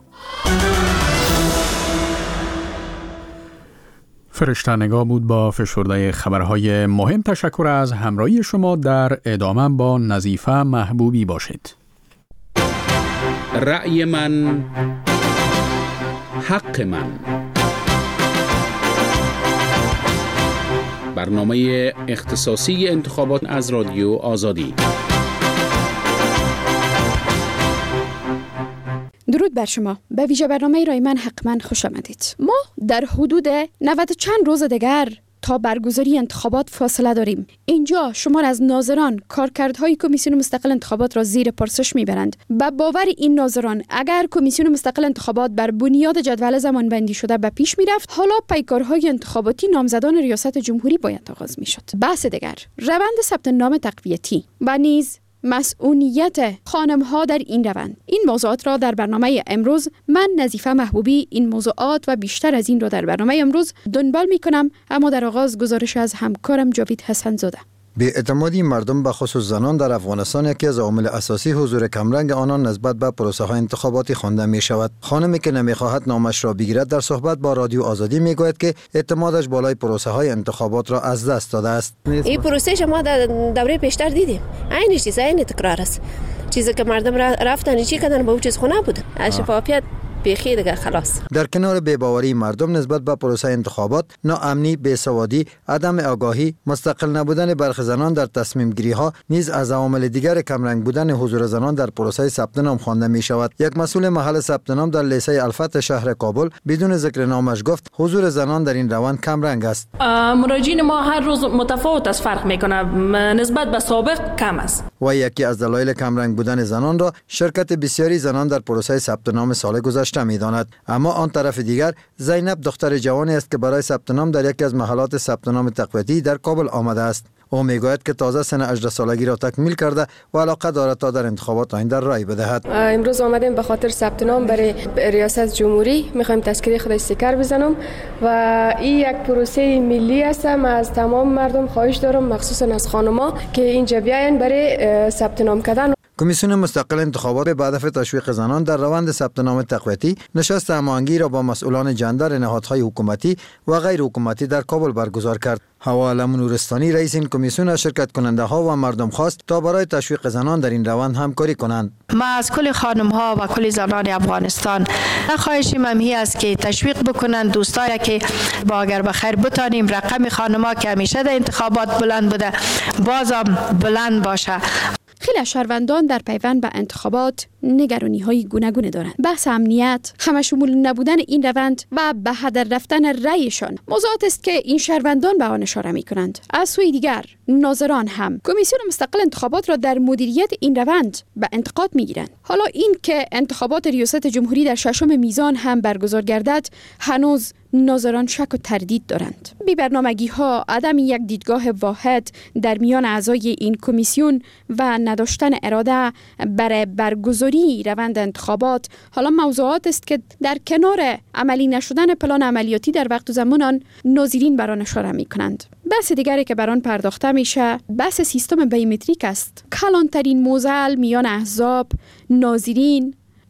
فرشته نگاه بود با فشرده خبرهای مهم. تشکر از همراهی شما. در ادامه با نظیفه محبوبی باشید. رأی من حق من. برنامه اختصاصی انتخابات از رادیو آزادی. درود بر شما. به ویژه برنامه رای من حق من خوش آمدید. ما در حدود نود چند روز دیگر تا برگزاری انتخابات فاصله داریم. اینجا شمار از ناظران کارکردهای کمیسیون مستقل انتخابات را زیر پرسش میبرند. به باور این ناظران اگر کمیسیون مستقل انتخابات بر بنیاد جدول زمانبندی شده به پیش میرفت، حالا پیکارهای انتخاباتی نامزدان ریاست جمهوری باید آغاز میشد. بحث دیگر، روند ثبت نام تقویتی و نیز مسئولیت خانم‌ها در این روند. این موضوعات را در برنامه امروز من نظیفه محبوبی این موضوعات و بیشتر از این را در برنامه امروز دنبال می‌کنم، اما در آغاز گزارش از همکارم جاوید حسن زاده. بی‌اعتمادی مردم به خصوص زنان در افغانستان یکی از عوامل اساسی حضور کمرنگ آنان نسبت به پروسه های انتخاباتی خوانده می شود. خانمی که نمیخواهد نامش را بگیرد در صحبت با رادیو آزادی می گوید که اعتمادش بالای پروسه های انتخابات را از دست داده است. این پروسه شما در دوره پیشتر دیدیم، عین چیز عین تکرار است. چیزی که مردم رفتن چی کردن به اون چیز خونه بود. از شفافیت بیخی دیگه خلاص. در کنار بی‌باوری مردم نسبت به پروسه انتخابات، ناامنی، بی‌سوادی، عدم آگاهی، مستقل نبودن برخی زنان در تصمیم گیری ها نیز از عوامل دیگر کمرنگ بودن حضور زنان در پروسه ثبت نام خوانده می شود. یک مسئول محل ثبت نام در لیسه الفتح شهر کابل بدون ذکر نامش گفت حضور زنان در این روند کمرنگ است. مراجعین ما هر روز متفاوت از فرق میکنه، نسبت به سابق کم است. و یکی از دلایل کمرنگ بودن زنان را شرکت بسیاری زنان در پروسه ثبت نام سال گذشته می‌داند. اما آن طرف دیگر زینب دختر جوانی است که برای ثبت نام در یکی از محلات ثبت نام تقویتی در کابل آمده است. او میگوید که تازه سن هجده سالگی را تکمیل کرده و علاقه دارد تا در انتخابات آینده رای بدهد. امروز آمدیم به خاطر ثبت نام برای ریاست جمهوری، میخوایم تذکره خود استیکر بزنم و این یک پروسه ملی است. من از تمام مردم خواهش دارم، مخصوصا از خانم‌ها، که اینجا بیاین برای ثبت نام کردن. کمیسیون مستقل انتخابات به هدف تشویق زنان در روند ثبت نام تقویتی نشست هماهنگی را با مسئولان جندر نهادهای حکومتی و غیر حکومتی در کابل برگزار کرد. هوا علم نورستانی رئیس این کمیسیون از شرکت کننده ها و مردم خواست تا برای تشویق زنان در این روند همکاری کنند. ما از کل خانم ها و کل زنان افغانستان خواهشیم همی است که تشویق بکنند دوستایی که با اگر بخیر بتانیم رقم خانم ها که همیشه در انتخابات بلند بوده بازم بلند باشه. خیلی از شهروندان در پیوند به انتخابات نگرانی های گوناگون دارند. بحث امنیت، همشمول نبودن این روند و به هدر رفتن رأیشان موضوعات است که این شهروندان به آن اشاره می کنند. از سوی دیگر ناظران هم کمیسیون مستقل انتخابات را در مدیریت این روند به انتقاد می گیرند. حالا این که انتخابات ریاست جمهوری در ششم میزان هم برگزار گردد هنوز ناظران شک و تردید دارند. بی برنامگی ها، عدم یک دیدگاه واحد در میان اعضای این کمیسیون و نداشتن اراده برای برگزاری روند انتخابات حالا موضوعات است که در کنار عملی نشدن پلان عملیاتی در وقت و زمان آن ناظرین بر آن اشاره می کنند. بحث دیگری که بر آن پرداخته میشه بحث سیستم بیومتریک است. کلانترین موزل میان احزاب، ناظرین،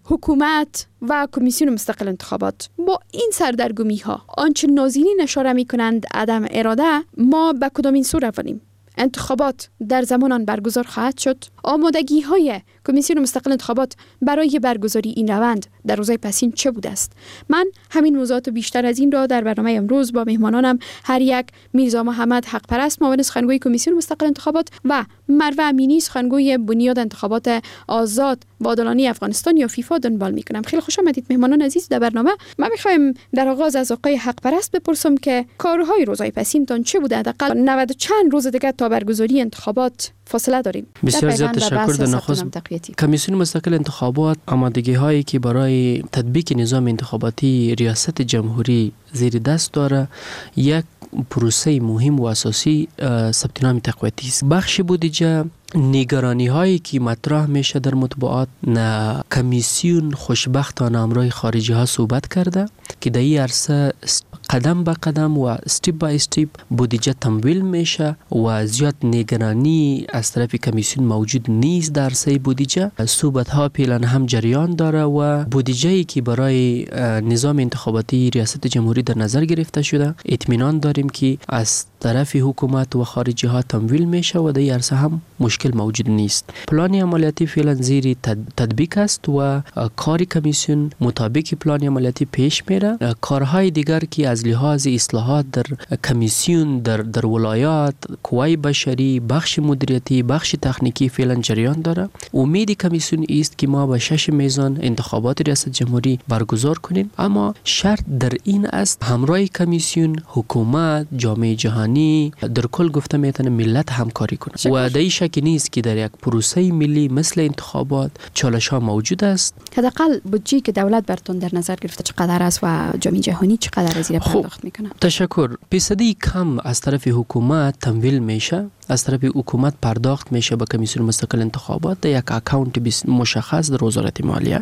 حکومت و کمیسیون مستقل انتخابات. با این سردرگمی ها آنچه ناظرین اشاره می کنند عدم اراده، ما به کدامین سو روانیم؟ انتخابات در زمان آن برگزار خواهد شد. آمادگی های کمیسیون مستقل انتخابات برای برگزاری این روند در روزهای پسین چه بوده است؟ من همین موضوعات بیشتر از این را در برنامه امروز با مهمانانم هر یک میرزا محمد حق پرست معاون سخنگوی کمیسیون مستقل انتخابات و مروه امینی سخنگوی بنیاد انتخابات آزاد و عادلانه افغانستان یا فیفا دنبال میکنم. خیلی خوش آمدید مهمانان عزیز در برنامه. من میخوایم در آغاز از آقای حق پرست بپرسم که کارهای روزهای پسین تان چه بوده؟ حداقل نود و چند روز دیگه تا برگزاری انتخابات فاصله داریم. بسیار زیاد تشکر. در نخست کمیسیون مستقل انتخابات آمادگی هایی که برای تطبیق نظام انتخاباتی ریاست جمهوری زیر دست داره یک پروسه مهم و اساسی ثبت نام تقویتی است. بخش بودجه نگرانی هایی که مطرح میشه در مطبوعات نه کمیسیون خوشبختانه همراه خارجی ها صحبت کرده که در این عرصه قدم به قدم و استیپ بای استیپ بودجه تمویل میشه و زیاد نگرانی از طرف کمیسیون موجود نیست در عرصه بودجه. صحبت ها پیلان هم جریان داره و بودجه‌ای که برای نظام انتخاباتی ریاست جمهوری در نظر گرفته شده اطمینان داریم که از طرف حکومت و خارجی ها تمویل میشه و در این عرصه هم مشکل موجود نیست. پلان عملیاتی فعلا زیر تطبیق است و کار کمیسیون مطابق پلان عملیاتی پیش میره. کارهای دیگر که از لحاظ اصلاحات در کمیسیون در در ولایات، قوای بشری، بخش مدیریتی، بخش تکنیکی فعلا جریان داره. امید کمیسیون است که ما به شش میزان انتخابات ریاست جمهوری برگزار کنیم، اما شرط در این است همراه کمیسیون حکومت، جامعه جهانی در کل گفته میتونه ملت همکاری کنه و در این شک نیست که در یک پروسه ملی مثل انتخابات چالش ها موجود است. حداقل بودجه‌ای که دولت براتون در نظر گرفته چقدر است و جامعه جهانی چقدر از این پرداخت میکنه؟ تشکر. فیصدی کم از طرف حکومت تمویل میشه، از طرف حکومت پرداخت میشه به کمیسیون مستقل انتخابات در یک اکانت مشخص در وزارت مالیه.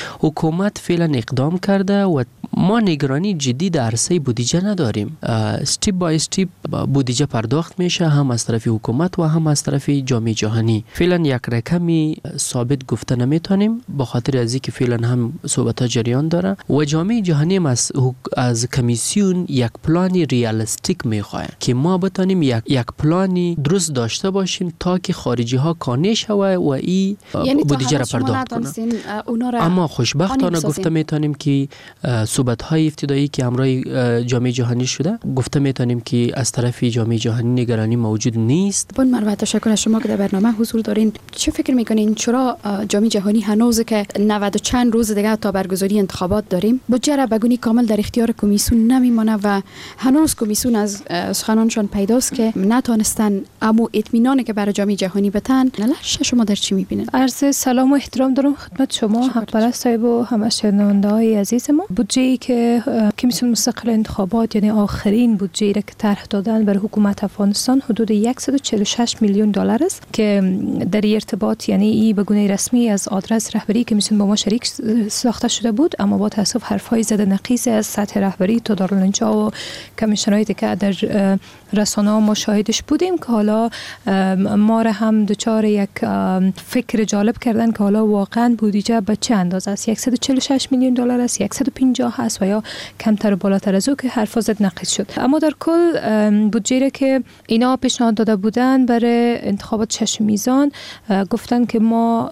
حکومت فعلا اقدام کرده و ما نگرانی جدی در عرصه بودجه نداریم. استیپ بای استیپ بودجه پرداخت میشه هم از طرف حکومت و هم از طرف جامعه جام جهانی فعلا یک رقمی ثابت گفته نمیتونیم، به خاطر از اینکه فعلا هم صحبت ها جریان داره و جام جهانی از از کمیسیون یک پلان ریالستیک میخواه که ما بتونیم یک یک پلانی درست داشته باشیم تا که خارجی ها کانه شوه و این یعنی بودجه را پرداخت کنه. اما خوشبختانه گفته میتونیم که صحبت های ابتدایی که همراه جام جهانی شده گفته میتونیم که از طرف جام جهانی نگرانی موجود نیست. بون مروه تشکر از شما که در برنامه حضور دارین. چه فکر میکنین چرا جام جهانی هنوز که نود و چند روز دیگه تا برگزاری انتخابات داریم بودجه را بگونی کامل در اختیار کمیسیون نمیمونه و هنوز کمیسیون از سخنانشان پیداست که نتونستن اما اطمینانی که برای جام جهانی بتن. نلش شما در چی میبینید؟ عرض سلام و احترام دارم خدمت شما حق پرست صاحب و همه شنونده‌های عزیز ما. بودجه‌ای که کمیسیون مستقل انتخابات یعنی آخرین بودجه‌ای را که طرح دادن برای حکومت افغانستان حدود صد و چهل و شش میلیون دلار است که در ارتباط یعنی ای به گونه رسمی از آدرس رهبری کمیسیون با ما شریک ساخته شده بود، اما با تاسف حرفای زده نقیص از سطح رهبری تا دارالانشا و کمیشنایی که در رسانه‌ها ما شاهدش بودیم که حالا ما را هم دچار یک فکر جالب کردن که حالا واقعا بودجه به چه اندازه است، صد و چهل و شش میلیون دلار است، صد و پنجاه است و یا کمتر و بالاتر از او که حرف زد نقیص شد. اما در کل بودجه را که اینا پیشنهاد داده بودن برای انتخابات شش میزان گفتن که ما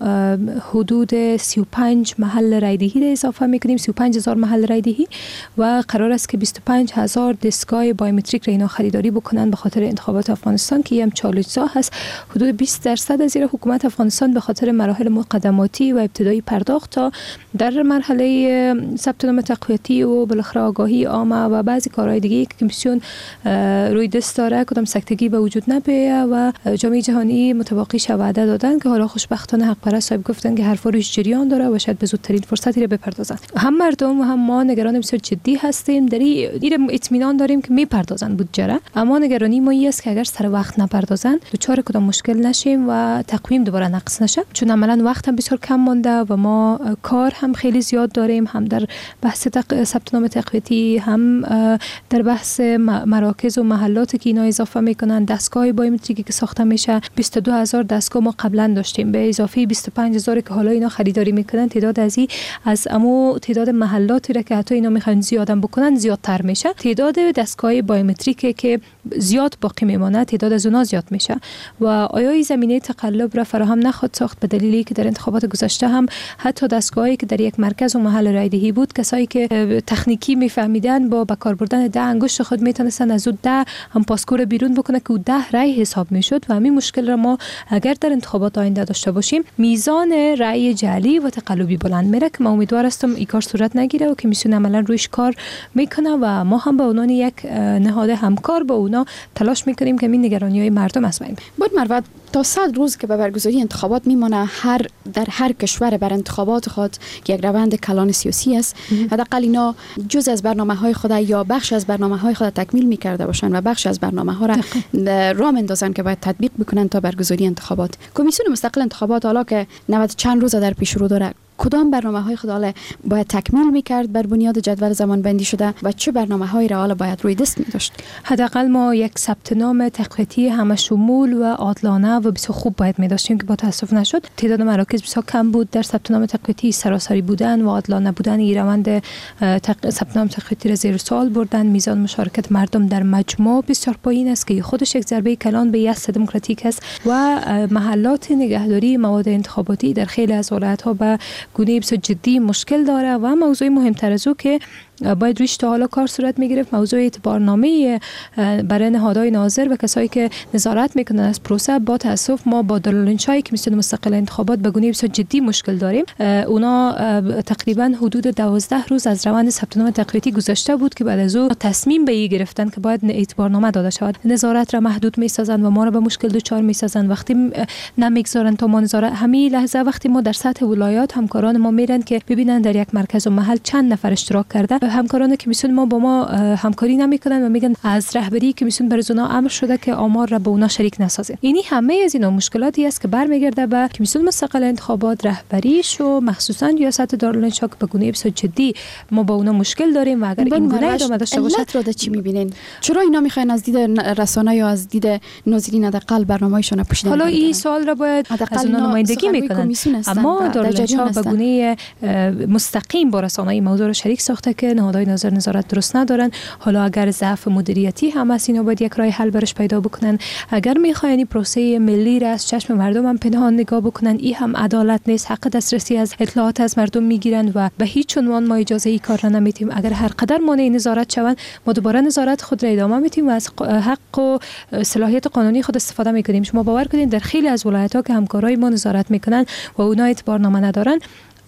حدود سی و پنج محل رایدهی را اضافه میکنیم، سی و پنج هزار محل رایدهی و قرار است که بیست و پنج هزار دستگاه بایومتریک را اینا خریداری بکنن به خاطر انتخابات افغانستان که هم چالش سا هست. حدود بیست درصد از زیر حکومت افغانستان به خاطر مراحل مقدماتی و ابتدایی پرداخت تا در مرحله ثبت نام تقویتی و بالاخره آگاهی عامه و بعضی کارهای دیگه که کمیسیون روی دست داره کدام سکتگی به وجود نمیاد و جام جهانی متوقعش وعده دادن که حالا خوشبختانه حق پرست صاحب گفتن که حرفا روش جریان داره و شاید به زودترین فرصتی رو بپردازن. هم مردم و هم ما نگران بسیار جدی هستیم، در این اطمینان داریم که میپردازن بودجه را، اما نگرانی ما است که اگر سر وقت نپردازن دچار کدام مشکل نشیم و تقویم دوباره نقص نشه، چون عملاً وقت هم بسیار کم مونده و ما کار هم خیلی زیاد داریم، هم در بحث تق... ثبت نام تقویتی، هم در بحث مراکز و محلات که اینا اضافه میکنن، دستگاه بایومتریکی که ساخته میشه بیست و دو هزار دستگاه ما قبلا داشتیم به اضافه بیست و پنج هزار که حالا اینا خریداری میکنن، تعداد ازی از امو تعداد محلاتی را که حتی اینا میخوان زیادم بکنن زیادتر میشه، تعداد دستگاه بایومتریک که زیاد باقی میمونه تعداد از اونها زیاد میشه و آیا این زمینه تقلب را فراهم نخواهد ساخت، به دلیلی که در انتخابات گذشته هم حتی دستگاهی که در یک مرکز و محل رایدهی بود کسایی که تکنیکی میفهمیدن با بکار بردن ده انگشت خود میتونستن از اون ده هم پاسکور بیرون بکنه که اون ده رای حساب میشد و همین مشکل را ما اگر در انتخابات آینده داشته باشیم میزان رای جعلی و تقلبی بلند میره که ما امیدوار هستم این کار صورت نگیره و کمیسیون عملا رویش کار میکنه و ما هم به عنوان یک نهاد همکار با اونا تلاش میکنیم که این نگرانی‌های مردم از بین بود. مروت تا صد روز که به برگزاری انتخابات میمونه، هر در هر کشور بر انتخابات خود که یک روند کلان سیاسی است، حداقل اینا جز از برنامه‌های خود یا بخش از برنامه‌های خود تکمیل می‌کرده باشن و بخش از برنامه‌ها را راه اندازن که باید تطبیق بکنن تا برگزاری انتخابات. کمیسیون مستقل انتخابات حالا که نود چند روز در پیش رو داره، کدام برنامه‌های خود حالا باید تکمیل می‌کرد بر بنیاد جدول زمان بندی شده و چه برنامه‌هایی را حالا باید روی دست می‌داشت؟ حداقل ما یک ثبت نام تقویتی همه شمول و عادلانه و بسیار خوب باید می‌داشتیم که با تاسف نشد. تعداد مراکز بسیار کم بود در ثبت نام تقویتی، سراسری بودن و عادلانه بودن این روند تق... ثبت نام تقویتی را زیر سوال بردن. میزان مشارکت مردم در مجموع بسیار پایین است که خودش یک ضربه کلان به یأس دموکراتیک است و محلات نگهداری مواد انتخاباتی در خیلی از ولایت‌ها به گونه بسیار جدی مشکل داره و موضوع مهمتر از او که باید روش تا حالا کار صورت میگرفت موضوع اعتبارنامه برای نهادهای ناظر و کسایی که نظارت میکنن از پروسه. با تاسف ما با دارالانشای کمیسیون مستقل انتخابات به گونه بسیار جدی مشکل داریم. اونا تقریبا حدود دوازده روز از روند ثبت نام تقویتی گذشته بود که بعد از او تصمیم به این گرفتن که باید اعتبارنامه داده شود، نظارت را محدود میسازن و ما را به مشکل دچار میسازن. وقتی نمیگذارن تا ما نظارت همین لحظه وقتی ما در سطح ولایات همکاران ما میرن که ببینن در یک مرکز و محل چند نفر اشتراک کرده، همکاران کمیسیون ما با ما همکاری نمیکنن و میگن از رهبری کمیسیون بر اونا امر شده که آمار را به اونا شریک نسازه. اینی همه از اینا مشکلاتی است که برمیگرده به کمیسیون مستقل انتخابات، رهبریش و مخصوصا ریاست دارالانشا که به گونه بسیار جدی ما با اونا مشکل داریم و اگر این گونه ادامه داشته باشه علت رو چی میبینین؟ چرا اینا میخواین از دید رسانه یا از دید ناظرین حداقل برنامه‌شون پوشیدن؟ حالا این سوال را باید از اونا نمایندگی میکنن، اما دارالانشا به گونه مستقیم با رسانه این موضوع رو شریک ساخته که نهادهای نظر نظارت درست ندارن. حالا اگر ضعف مدیریتی هم است اینا باید یک راه حل برش پیدا بکنن. اگر میخواین پروسه ملی را از چشم مردم هم پنهان نگاه بکنن، این هم عدالت نیست. حق دسترسی از اطلاعات از مردم میگیرن و به هیچ عنوان ما اجازه ای کار را نمیتیم. اگر هر قدر مانع نظارت شوند ما دوباره نظارت خود را ادامه میتیم و از حق و صلاحیت قانونی خود استفاده میکنیم. شما باور کنید در خیلی از ولایت‌ها که همکارای ما نظارت میکنن و اونا اعتبارنامه ندارن،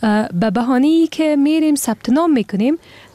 به بهانه‌ای که میریم ثبت نام میکنیم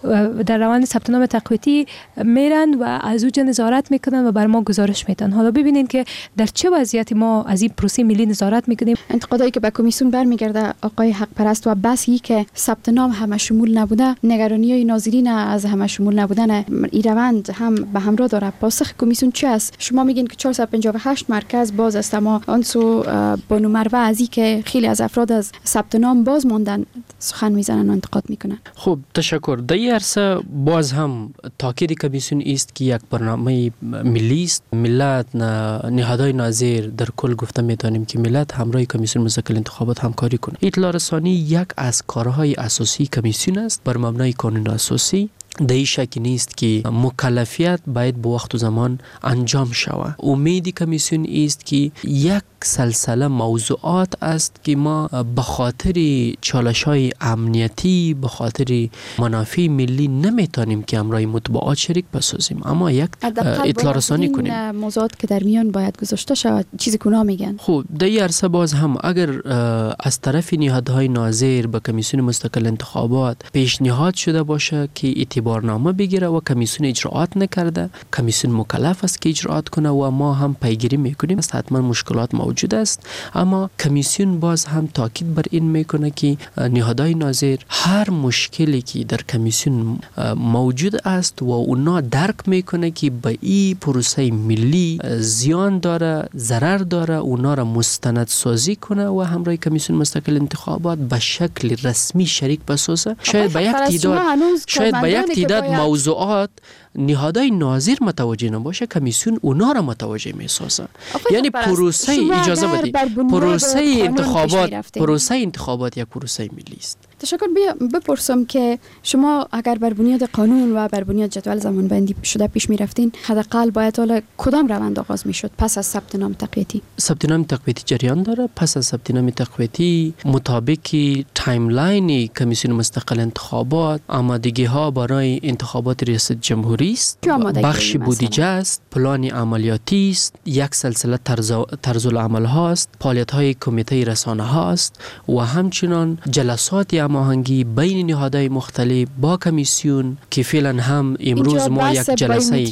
در روند ثبت نام تقویتی میرن و از اوج نظارت میکنن و بر ما گزارش میدن. حالا ببینید که در چه وضعیتی ما از این پروسه ملی نظارت میکنیم. انتقادایی که به کمیسیون برمیگرده آقای حق پرست و بسی که ثبت نام همه شمول نبوده، نگرانی‌های ناظرین از همه شمول نبودن این روند هم به همراه داره. پاسخ کمیسیون چه است؟ شما میگین که چهارصد و پنجاه و هشت مرکز باز است، اما آنسو بانو مروه ازی که خیلی از افراد از ثبت نام باز ماندن سخن میزنن و انتقاد میکنن. خب تشکر. در این عرصه باز هم تاکید کمیسیون است که یک برنامه ملی است. ملت نهادهای ناظر در کل گفته میتونیم که ملت همراه کمیسیون مستقل انتخابات همکاری کنه. اطلاع رسانی یک از کارهای اساسی کمیسیون است بر مبنای قانون اساسی. در این شک نیست که مکلفیت باید به وقت و زمان انجام شود. امید کمیسیون است که یک سلسله موضوعات است که ما به خاطر چالش‌های امنیتی، به خاطر منافع ملی نمیتونیم که همراه مطبوعات شریک بسازیم، اما یک اطلاع رسانی کنیم. موضوعات که در میان باید گذاشته شود چیزی که اونا میگن. خب در این عرصه باز هم اگر از طرف نهادهای ناظر به کمیسیون مستقل انتخابات پیشنهاد شده باشه که اعتبارنامه بگیره و کمیسیون اجراعات نکرده، کمیسیون مکلف است که اجراعات کنه و ما هم پیگیری میکنیم. حتما مشکلات موجود است، اما کمیسیون باز هم تاکید بر این میکنه که نهادهای ناظر هر مشکلی که در کمیسیون موجود است و اونا درک میکنه که به این پروسه ملی زیان داره، ضرر داره، اونا را مستند سازی کنه و همراه کمیسیون مستقل انتخابات به شکل رسمی شریک بسازه. شاید به یک تعداد شاید به یک تعداد موضوعات نهادهای ناظر متوجه نباشه، کمیسیون اونا را متوجه میسازه. یعنی پروسه اجازه بدید پروسه انتخابات پروسه انتخابات یک پروسه ملی است. تشکر. بیا بپرسم که شما اگر بر بنیاد قانون و بر بنیاد جدول زمانبندی شده پیش میرفتین، حداقل باید حالا کدام روند آغاز میشد پس از ثبت نام تقویتی؟ ثبت نام تقویتی جریان داره. پس از ثبت نام تقویتی مطابق تایملاین کمیسیون مستقل انتخابات آمادگی ها برای انتخابات ریاست جمهوری است، بخش بودجه است، پلان عملیاتی است، یک سلسله طرز طرز العمل هاست، فعالیت های کمیته رسانه هاست و همچنین جلسات هماهنگی بین نهادهای مختلف با کمیسیون که فعلا هم امروز ما یک جلسه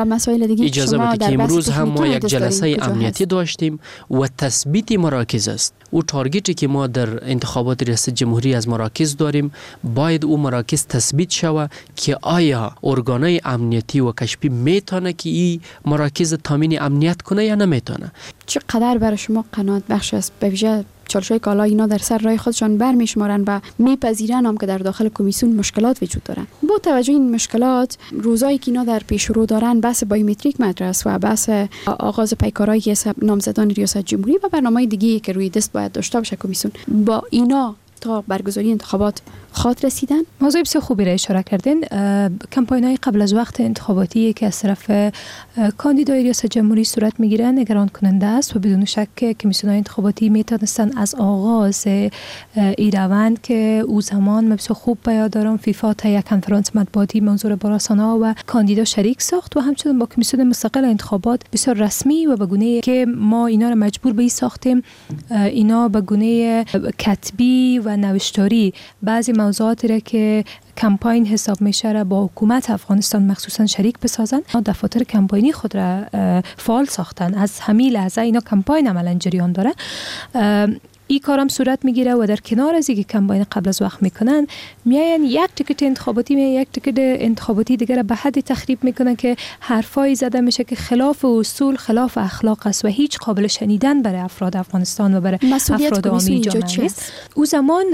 اجازه بدید که امروز هم ما یک جلسه امنیتی داشتیم و تثبیت مراکز است. او تارگتی که ما در انتخابات ریاست جمهوری از مراکز داریم باید او مراکز تثبیت شود که آیا ارگانهای امنیتی و کشفی میتونه که این مراکز تامین امنیت کنه یا نمیتونه. چقدر برای شما قناعت بخش است؟ به ویژه چالش‌های کالا اینا در سر راه خودشان برمیشمارن و میپذیرن هم که در داخل کمیسیون مشکلات وجود دارن. با توجه این مشکلات، روزایی که اینا در پیش رو دارن بحث بایومتریک مطرح است و بحث آغاز پیکارهای حساب نامزدان ریاست جمهوری و برنامه‌های دیگه که روی دست باید داشته باشه کمیسیون، با اینا تا برگزاری انتخابات خاط رسیدن. موضوع بسیار خوبی را اشاره کردین. کمپاین‌های قبل از وقت انتخاباتی که از طرف کاندیدای ریاست جمهوری صورت میگیره نگران کننده است و بدون شک کمیسیون‌های انتخاباتی میتونستن از آغاز این روند که او زمان من بسیار خوب به یاد دارم فیفا تا یک کنفرانس مطبوعاتی منظور با رسانه‌ها و کاندیدا شریک ساخت و همچنین با کمیسیون مستقل انتخابات بسیار رسمی و به گونه که ما اینا را مجبور به این ساختیم اینا به گونه کتبی و نوشتاری بعضی موضوعاتی را که کمپاین حساب میشه را با حکومت افغانستان مخصوصا شریک بسازن. دفاتر کمپاینی خود را فعال ساختن. از همین لحظه اینا کمپاین عملا جریان داره. این کارم صورت میگیره و در کنار از اینکه کمپاین قبل از وقت میکنن میاین یک تیکت انتخاباتی میاین یک تیکت انتخاباتی دیگه به حد تخریب میکنن که حرفایی زده میشه که خلاف اصول، خلاف اخلاق است و هیچ قابل شنیدن برای افراد افغانستان و برای افراد عامی جامعه نیست. او زمان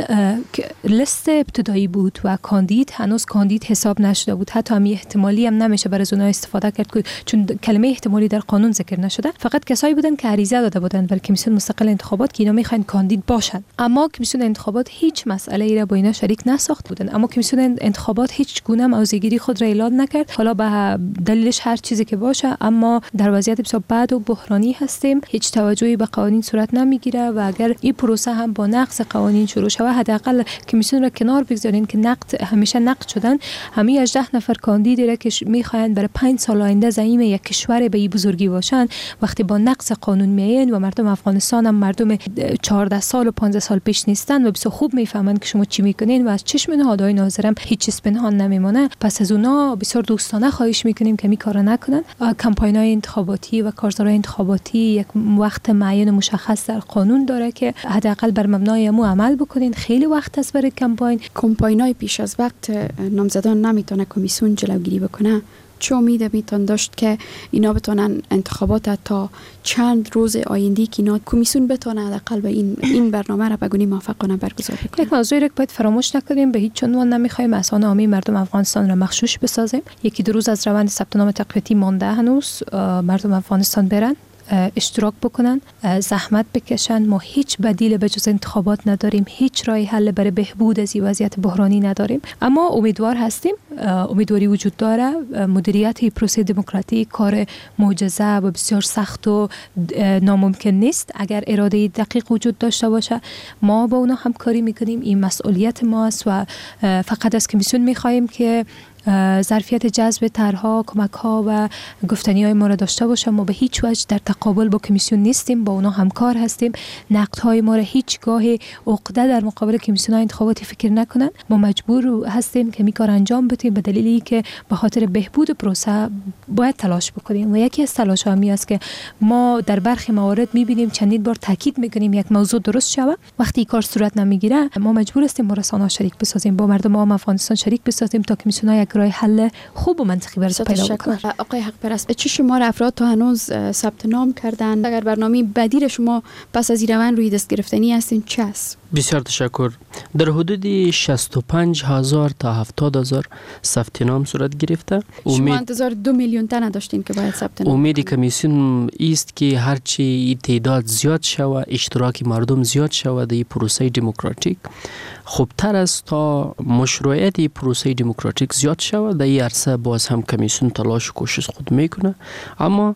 لیست ابتدایی بود و کاندید هنوز کاندید حساب نشده بود، حتی هم احتمالی هم نمیشه برای اونها استفاده کرد که چون کلمه احتمالی در قانون ذکر نشده. فقط کسایی بودن که عریضه داده بودن برای کمیسیون مستقل انتخابات که اینا میخواین کاندید باشن، اما کمیسیون انتخابات هیچ مسئله ای را با اینا شریک نساخت بودن. اما کمیسیون انتخابات هیچ گونه موضع‌گیری خود را اعلان نکرد، حالا به دلیلش هر چیزی که باشه، اما در وضعیت بسیار بد و بحرانی هستیم. هیچ توجهی به قوانین صورت نمیگیره و اگر این پروسه هم با نقض قوانین شروع شود، حداقل کمیسیون را کنار بگذارین که نقد همیشه نقد شدن. همه هجده نفر کاندیدی را که میخواین برای پنج سال آینده زعیم یک کشور به این بزرگی باشن، وقتی با نقض قانون میاین و مردم افغانستان هم مردم چهارده سال و پانزده سال پیش نیستن و بسیار خوب میفهمن که شما چی میکنین و از چشم نهادهای ناظرم هیچ چیز پنهان نمیمونه. پس از اونا بسیار دوستانه خواهش میکنیم که می کارا نکنن. کمپاین‌های انتخاباتی و کارزارهای انتخاباتی یک وقت معین مشخص در قانون داره که حداقل بر مبنای امو عمل بکنین. خیلی وقت است برای کمپاین. کمپاین‌های پیش از وقت نامزدان نمیتونه کمیسیون جلوگیری بکنه. چه امید میتون داشت که اینا بتونن انتخابات تا چند روز آینده که اینا کمیسیون بتونه حداقل به این این برنامه را بگونی موافقانه برگزار کنه؟ یک موضوعی را که باید فراموش نکنیم، به هیچ عنوان نمیخوایم اسان عامی مردم افغانستان را مغشوش بسازیم. یکی دو روز از روند ثبت نام تقویتی مانده، هنوز مردم افغانستان برن اشتراک بکنن، زحمت بکشن. ما هیچ بدیل به جز انتخابات نداریم، هیچ راه حل برای بهبود از این وضعیت بحرانی نداریم، اما امیدوار هستیم. امیدواری وجود داره. مدیریت پروسه دموکراتیک کار معجزه و بسیار سخت و ناممکن نیست. اگر اراده دقیق وجود داشته باشه ما با اونا همکاری میکنیم. این مسئولیت ماست و فقط از کمیسیون میخواهیم که ظرفیت جذب طرح‌ها، کمک‌ها و گفتنی‌های ما را داشته باشه. ما به هیچ وجه در تقابل با کمیسیون نیستیم، با اونا همکار هستیم. نقدهای ما را هیچگاه عقده در مقابل کمیسیون‌های انتخاباتی فکر نکنن. ما مجبور هستیم که می کار انجام بدیم به دلیلی که به خاطر بهبود پروسه باید تلاش بکنیم و یکی از تلاش‌ها می است که ما در برخی موارد می‌بینیم چندین بار تاکید می‌کنیم یک موضوع درست شود، وقتی کار صورت نمیگیره ما مجبور هستیم با رسانه‌ها شریک بسازیم، با مردم عام افغانستان شریک بسازیم تا کمیسیون‌ها راه حل خوب و منطقی برای پیدا کنه. آقای حق پرست، چه شمار افراد تا هنوز ثبت نام کردند؟ اگر برنامه بدیل شما پس از این روند روی دست گرفتنی هستین چه است؟ بسیار تشکر. در حدود شصت و پنج هزار تا هفتاد هزار ثبت نام صورت گرفته. شما انتظار دو میلیون تا نداشتین که باید ثبت نام؟ امید کمیسیون است که هرچی تعداد زیاد شود، اشتراک مردم زیاد شود در پروسه دموکراتیک، خوبتر است تا مشروعیت پروسه دموکراتیک زیاد شود. در این عرصه باز هم کمیسیون تلاش و کوشش خود میکنه، اما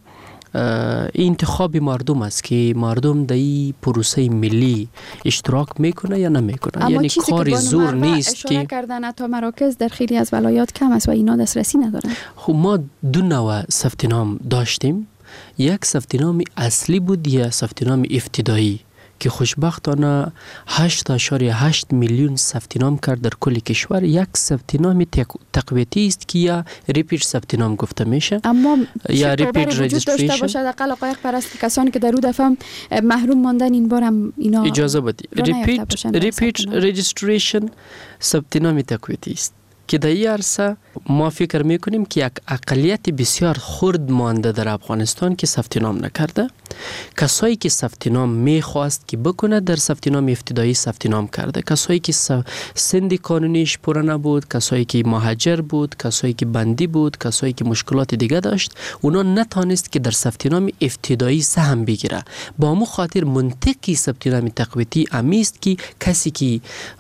این انتخاب مردم است که مردم در این پروسه ملی اشتراک میکنه یا نمیکنه. یعنی کار زور نیست که کردن تا مراکز در خیلی از ولایات کم است و اینا دسترسی ندارن. خب ما دو نوع ثبت نام داشتیم. یک ثبت نام اصلی بود، یا ثبت نام ابتدایی که خوشبختانه هشت اشاریه هشت میلیون ثبت نام کرد در کل کشور. یک ثبت نام تقویتی است که یا ریپیت ثبت نام گفته میشه، اما یا ریپیت رجیستریشن داشته باشه. حداقل آقای پرست کسانی که در اون دفعه محروم ماندن این بار هم اینا اجازه بدید. ریپیت ریپیت رجیستریشن ثبت نام تقویتی است که در این عرصه ما فکر میکنیم که یک اقلیت بسیار خرد مانده در افغانستان که ثبت نام نکرده. کسایی که ثبت نام میخواست که بکنه در ثبت نام ابتدایی ثبت نام کرده. کسایی که سند قانونیش پوره نبود، کسایی که مهاجر بود، کسایی که بندی بود، کسایی که مشکلات دیگه داشت، اونا نتونست که در ثبت نام ابتدایی سهم بگیره. با همون خاطر منطقی ثبت نام تقویتی امیست که کسی که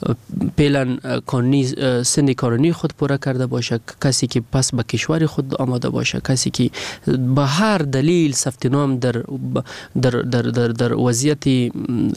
پلن قانونی سند قانونی خود پوره کرده باشه، کسی که پس به کشور خود آماده باشه، کسی که به هر دلیل ثبت نام در در در در در وضعیت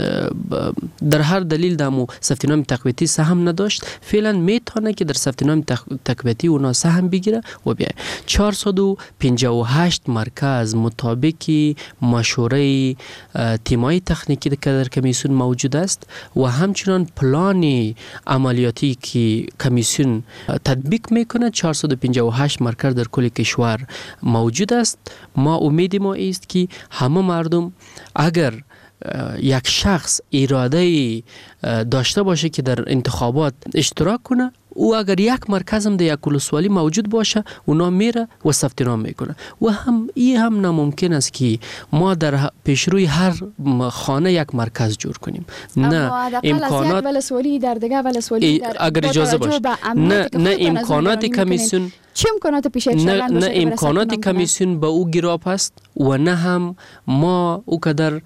در هر دلیل دمو ثبت نام تقویتی سهم نداشت، فعلا میتونه که در ثبت نام تقویتی اونا سهم بگیره و بیای. چهارصد و پنجاه و هشت مرکز مطابق مشوره تیمای تکنیکی که در کمیسیون موجود است و همچنان پلان عملیاتی که کمیسیون تطبیق میکنه چهارصد و پنجاه و هشت مرکز در کل کشور موجود است. ما امید ما است که همه مردم اگر یک شخص اراده داشته باشه که در انتخابات اشتراک کنه، او اگر یک مرکز هم در یک ولسوالی موجود باشه اونا میره و ثبت نام میکنه. و هم این هم ناممکن است که ما در پیشروی هر خانه یک مرکز جور کنیم. نه امکانات ولسوالی در دیگه ولسوالی در اگر اجازه باشه نه نه امکانات کمیسیون چه امکانات پیش نه نه امکانات کمیسیون به او گراب است و نه هم ما او قدر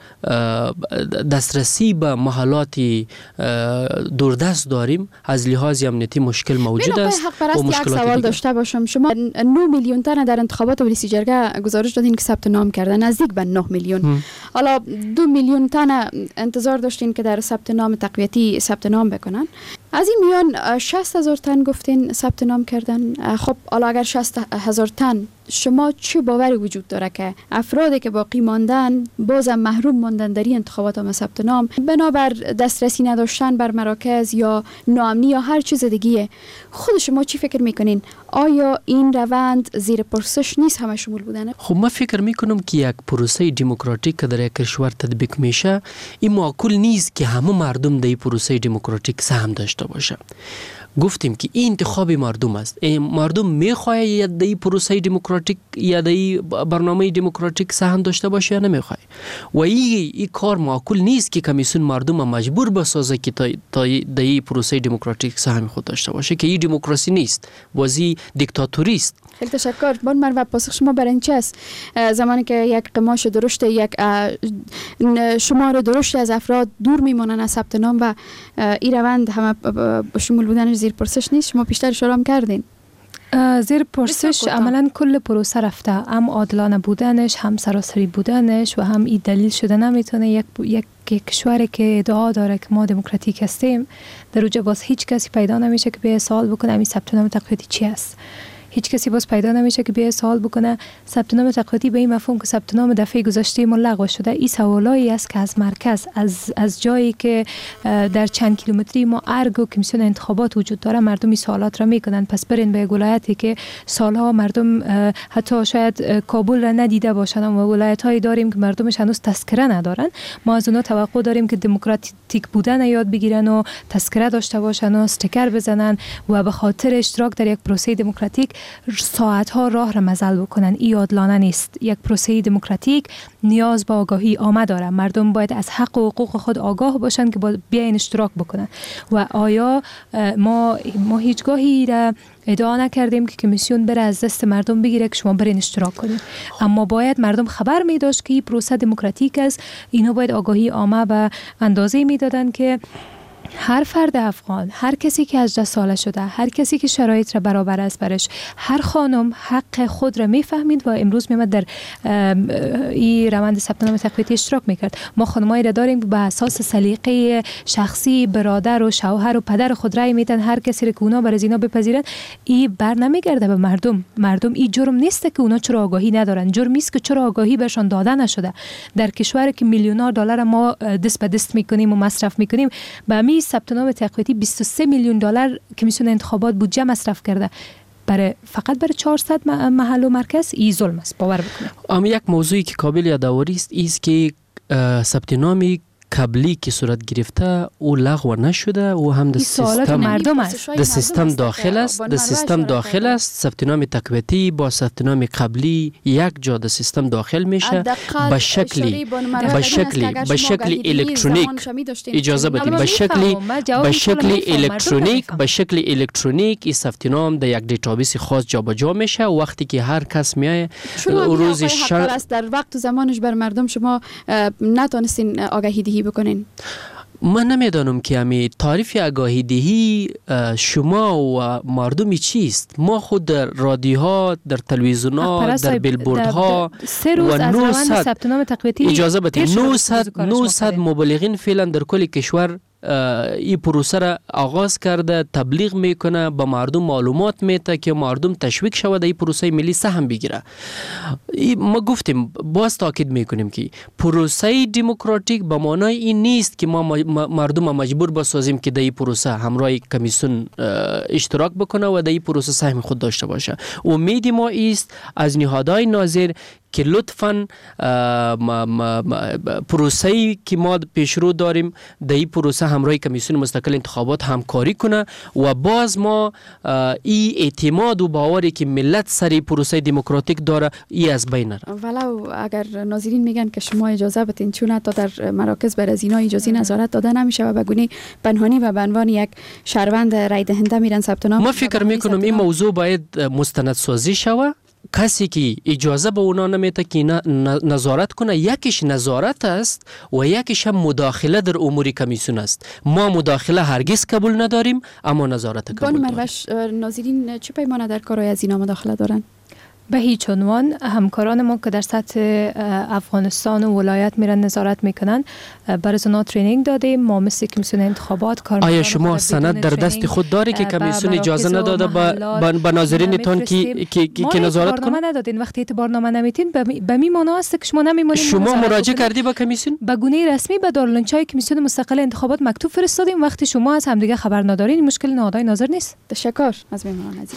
دسترسی به محلات دوردست داریم. از لحاظ امنیتی مشکل موجود است و مشکلات دیگه. سوال داشته باشم، شما نه میلیون تن در انتخابات ریاست جرگه گزارش دادین که ثبت نام کردن، نزدیک به نه میلیون. حالا دو میلیون تن انتظار داشتین که در ثبت نام تقویتی ثبت نام بکنن. از این میان شصت هزار تن گفتین ثبت نام کردن. خب حالا اگر شصت هزار تن، شما چه باوری وجود داره که افرادی که باقی ماندن بازم محروم ماندن در این انتخابات هم ثبت نام بنابر دسترسی نداشتن بر مراکز یا ناامنی یا هر چیز دیگه؟ خود شما چی فکر میکنین؟ آیا این روند زیر پرسش نیست همه شمول بودنه؟ خب من فکر میکنم که یک پروسه دموکراتیک که در یک کشور تطبیق میشه، این معقول نیست که همه مردم در این پروسه دموکراتیک سهم داشته باشه. گفتیم که این انتخاب مردم است. مردم میخواه یا در این پروسه دموکراتیک یا در این برنامه دموکراتیک سهم داشته باشه یا نمیخواه. و این ای کار معقول نیست که کمیسیون مردم مجبور بسازه که تا در این پروسه دموکراتیک سهم خود داشته باشه، که این دموکراسی نیست، بازی دیکتاتوری است. خیلی تشکر. بان مروه، پاسخ شما برای این چه است؟ زمانی که یک قماش درشت، یک شمار درشت از افراد دور میمونن از ثبت نام و این روند همه شمول بودنش زیر پرسش نیست، شما بیشتر اشاره هم کردین. زیر پرسش عملا کل پروسه رفته، هم عادلانه بودنش، هم سراسری بودنش و هم این دلیل شده نمیتونه یک یک کشوری که ادعا داره که ما دموکراتیک هستیم در اوجه باز هیچ کسی پیدا نمیشه که به سوال بکنه این ثبت نام تقویتی چی است. هیچ کسی باز پیدا نمیشه که بیای سوال بکنه ثبت نام تقویتی به این مفهوم که ثبت نام دفعه گذشته ما لغو شده. این سوالایی است که از مرکز، از از جایی که در چند کیلومتری ما ارگ و کمیسیون انتخابات وجود داره، مردم این سوالات را میکنن. پس برین به ولایتی که سالها مردم حتی شاید کابل را ندیده باشن و ولایت‌هایی داریم که مردمش هنوز تذکره ندارن، ما از اونها توقع داریم که دموکراتیک بودن یاد بگیرن و تذکره داشته باشن و استیکر بزنن و به خاطر اشتراک در یک پروسه دموکراتیک ساعتها راه را مزل بکنن. این عادلانه نیست. یک پروسه دموکراتیک نیاز به آگاهی عامه داره. مردم باید از حق و حقوق خود آگاه باشن که بیاین اشتراک بکنن. و آیا ما ما هیچگاهی را ادعا نکردیم که کمیسیون بره از دست مردم بگیره که شما برین اشتراک کنید، اما باید مردم خبر می داشت که این پروسه دموکراتیک است. اینا باید آگاهی عامه به اندازه میدادن که هر فرد افغان، هر کسی که هجده ساله شده، هر کسی که شرایط را برابر است برش، هر خانم حق خود را میفهمید و امروز میمد در این روند ثبت نام تقویتی اشتراک میکرد. ما خانمایی را داریم به اساس سلیقه شخصی برادر و شوهر و پدر خود رای میدن، هر کسی را که اونا بر از اینا بپذیرن. این بر نمیگرده به مردم. مردم این جرم نیست که اونا چرا آگاهی ندارن، جرم است که چرا آگاهی بهشون داده نشده. در کشوری که میلیون‌ها دلار ما دست به دست میکنیم و مصرف میکنیم، به می ثبت نام تقویتی بیست و سه میلیون دلار کمیسیون انتخابات بودجه مصرف کرده برای فقط برای چهارصد محل و مرکز. این ظلم است، باور بکنید. اما یک موضوعی که قابل یادآوری است است که ثبت نام قبلی که صورت گرفته او لغو نشده و هم در سیستم مردم است، در سیستم داخل است، در سیستم داخل است. ثبت نام تقویتی با ثبت نام قبلی یک جا در سیستم داخل میشه به شکلی به شکلی به شکلی الکترونیک. اجازه بدید به شکلی به شکلی الکترونیک به شکلی الکترونیک این ثبت نام در یک دیتابیس خاص جابجا میشه. وقتی که هر کس میای روز شر در وقت و زمانش بر مردم شما نتونستین آگاهی دهی بکنین. من نمیدانم که همی تعریف آگاهی دهی شما و مردمی چیست. ما خود در رادیوها، در تلویزیون‌ها، در بیلبوردها و نهصد اجازه بدید نهصد مبلغین فعلا در کل کشور این پروسه را آغاز کرده، تبلیغ میکنه، به مردم معلومات میده که مردم تشویق شود این پروسه ملی سهم بگیره. ما گفتیم، باز تاکید میکنیم که پروسه دموکراتیک به معنای این نیست که ما مردم مجبور بسازیم که در این پروسه همراه کمیسیون اشتراک بکنه و در این پروسه سهم خود داشته باشه. امید ما است از نهادهای ناظر که لطفاً پروسه‌ای که ما پیشرو داریم در این پروسه همراه کمیسیون مستقل انتخابات همکاری کنه و باز ما این اعتماد و باوری که ملت سری پروسه دموکراتیک داره ای از بین نره. ولو اگر ناظرین میگن که شما اجازه بدین چون حتی در مراکز بر از اینا اجازه نظارت داده نمیشه و بگونه پنهانی و به عنوان یک شهروند رای دهنده میرن ثبت نام. ما فکر میکنم این موضوع باید مستندسازی شود. کسی که اجازه به اونا نمیده که نظارت کنه، یکیش نظارت است و یکیش هم مداخله در امور کمیسیون است. ما مداخله هرگز قبول نداریم اما نظارت قبول داریم. بانو مروش، ناظرین چه پیمانه در کارهای از اینا مداخله دارن؟ به هیچ عنوان. همکاران ما که در سطح افغانستان و ولایت میرن نظارت میکنن برای اونا ترینینگ دادیم. ما مثل کمیسیون انتخابات کار. آیا شما سند در دست خود داری که کمیسیون اجازه نداده به ناظرینتون که که نظارت کنه؟ ما ندادین. وقتی اعتبارنامه نمیتین به می معنی است که شما نمیمونید. شما مراجعه کردی به کمیسیون؟ به گونه رسمی به دارالانچای کمیسیون مستقل انتخابات مکتوب فرستادیم. وقتی شما از همدیگه خبر ندارین مشکل نهادهای ناظر نیست. تشکر از مهمان عزیز.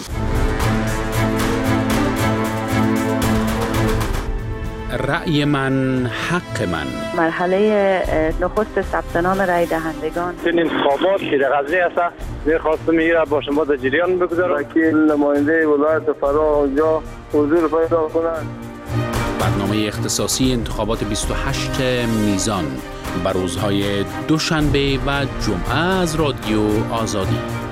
رأی من حق من. مرحله نخست ثبت نام رای دهندگان. این انتخابات که در غزه است می‌خواستم میره با شما در جریان بگذارم. وکیل نماینده ولایت فرا اونجا حضور پیدا کنند. برنامه اختصاصی انتخابات بیست و هشتم میزان بر روزهای دوشنبه و جمعه از رادیو آزادی.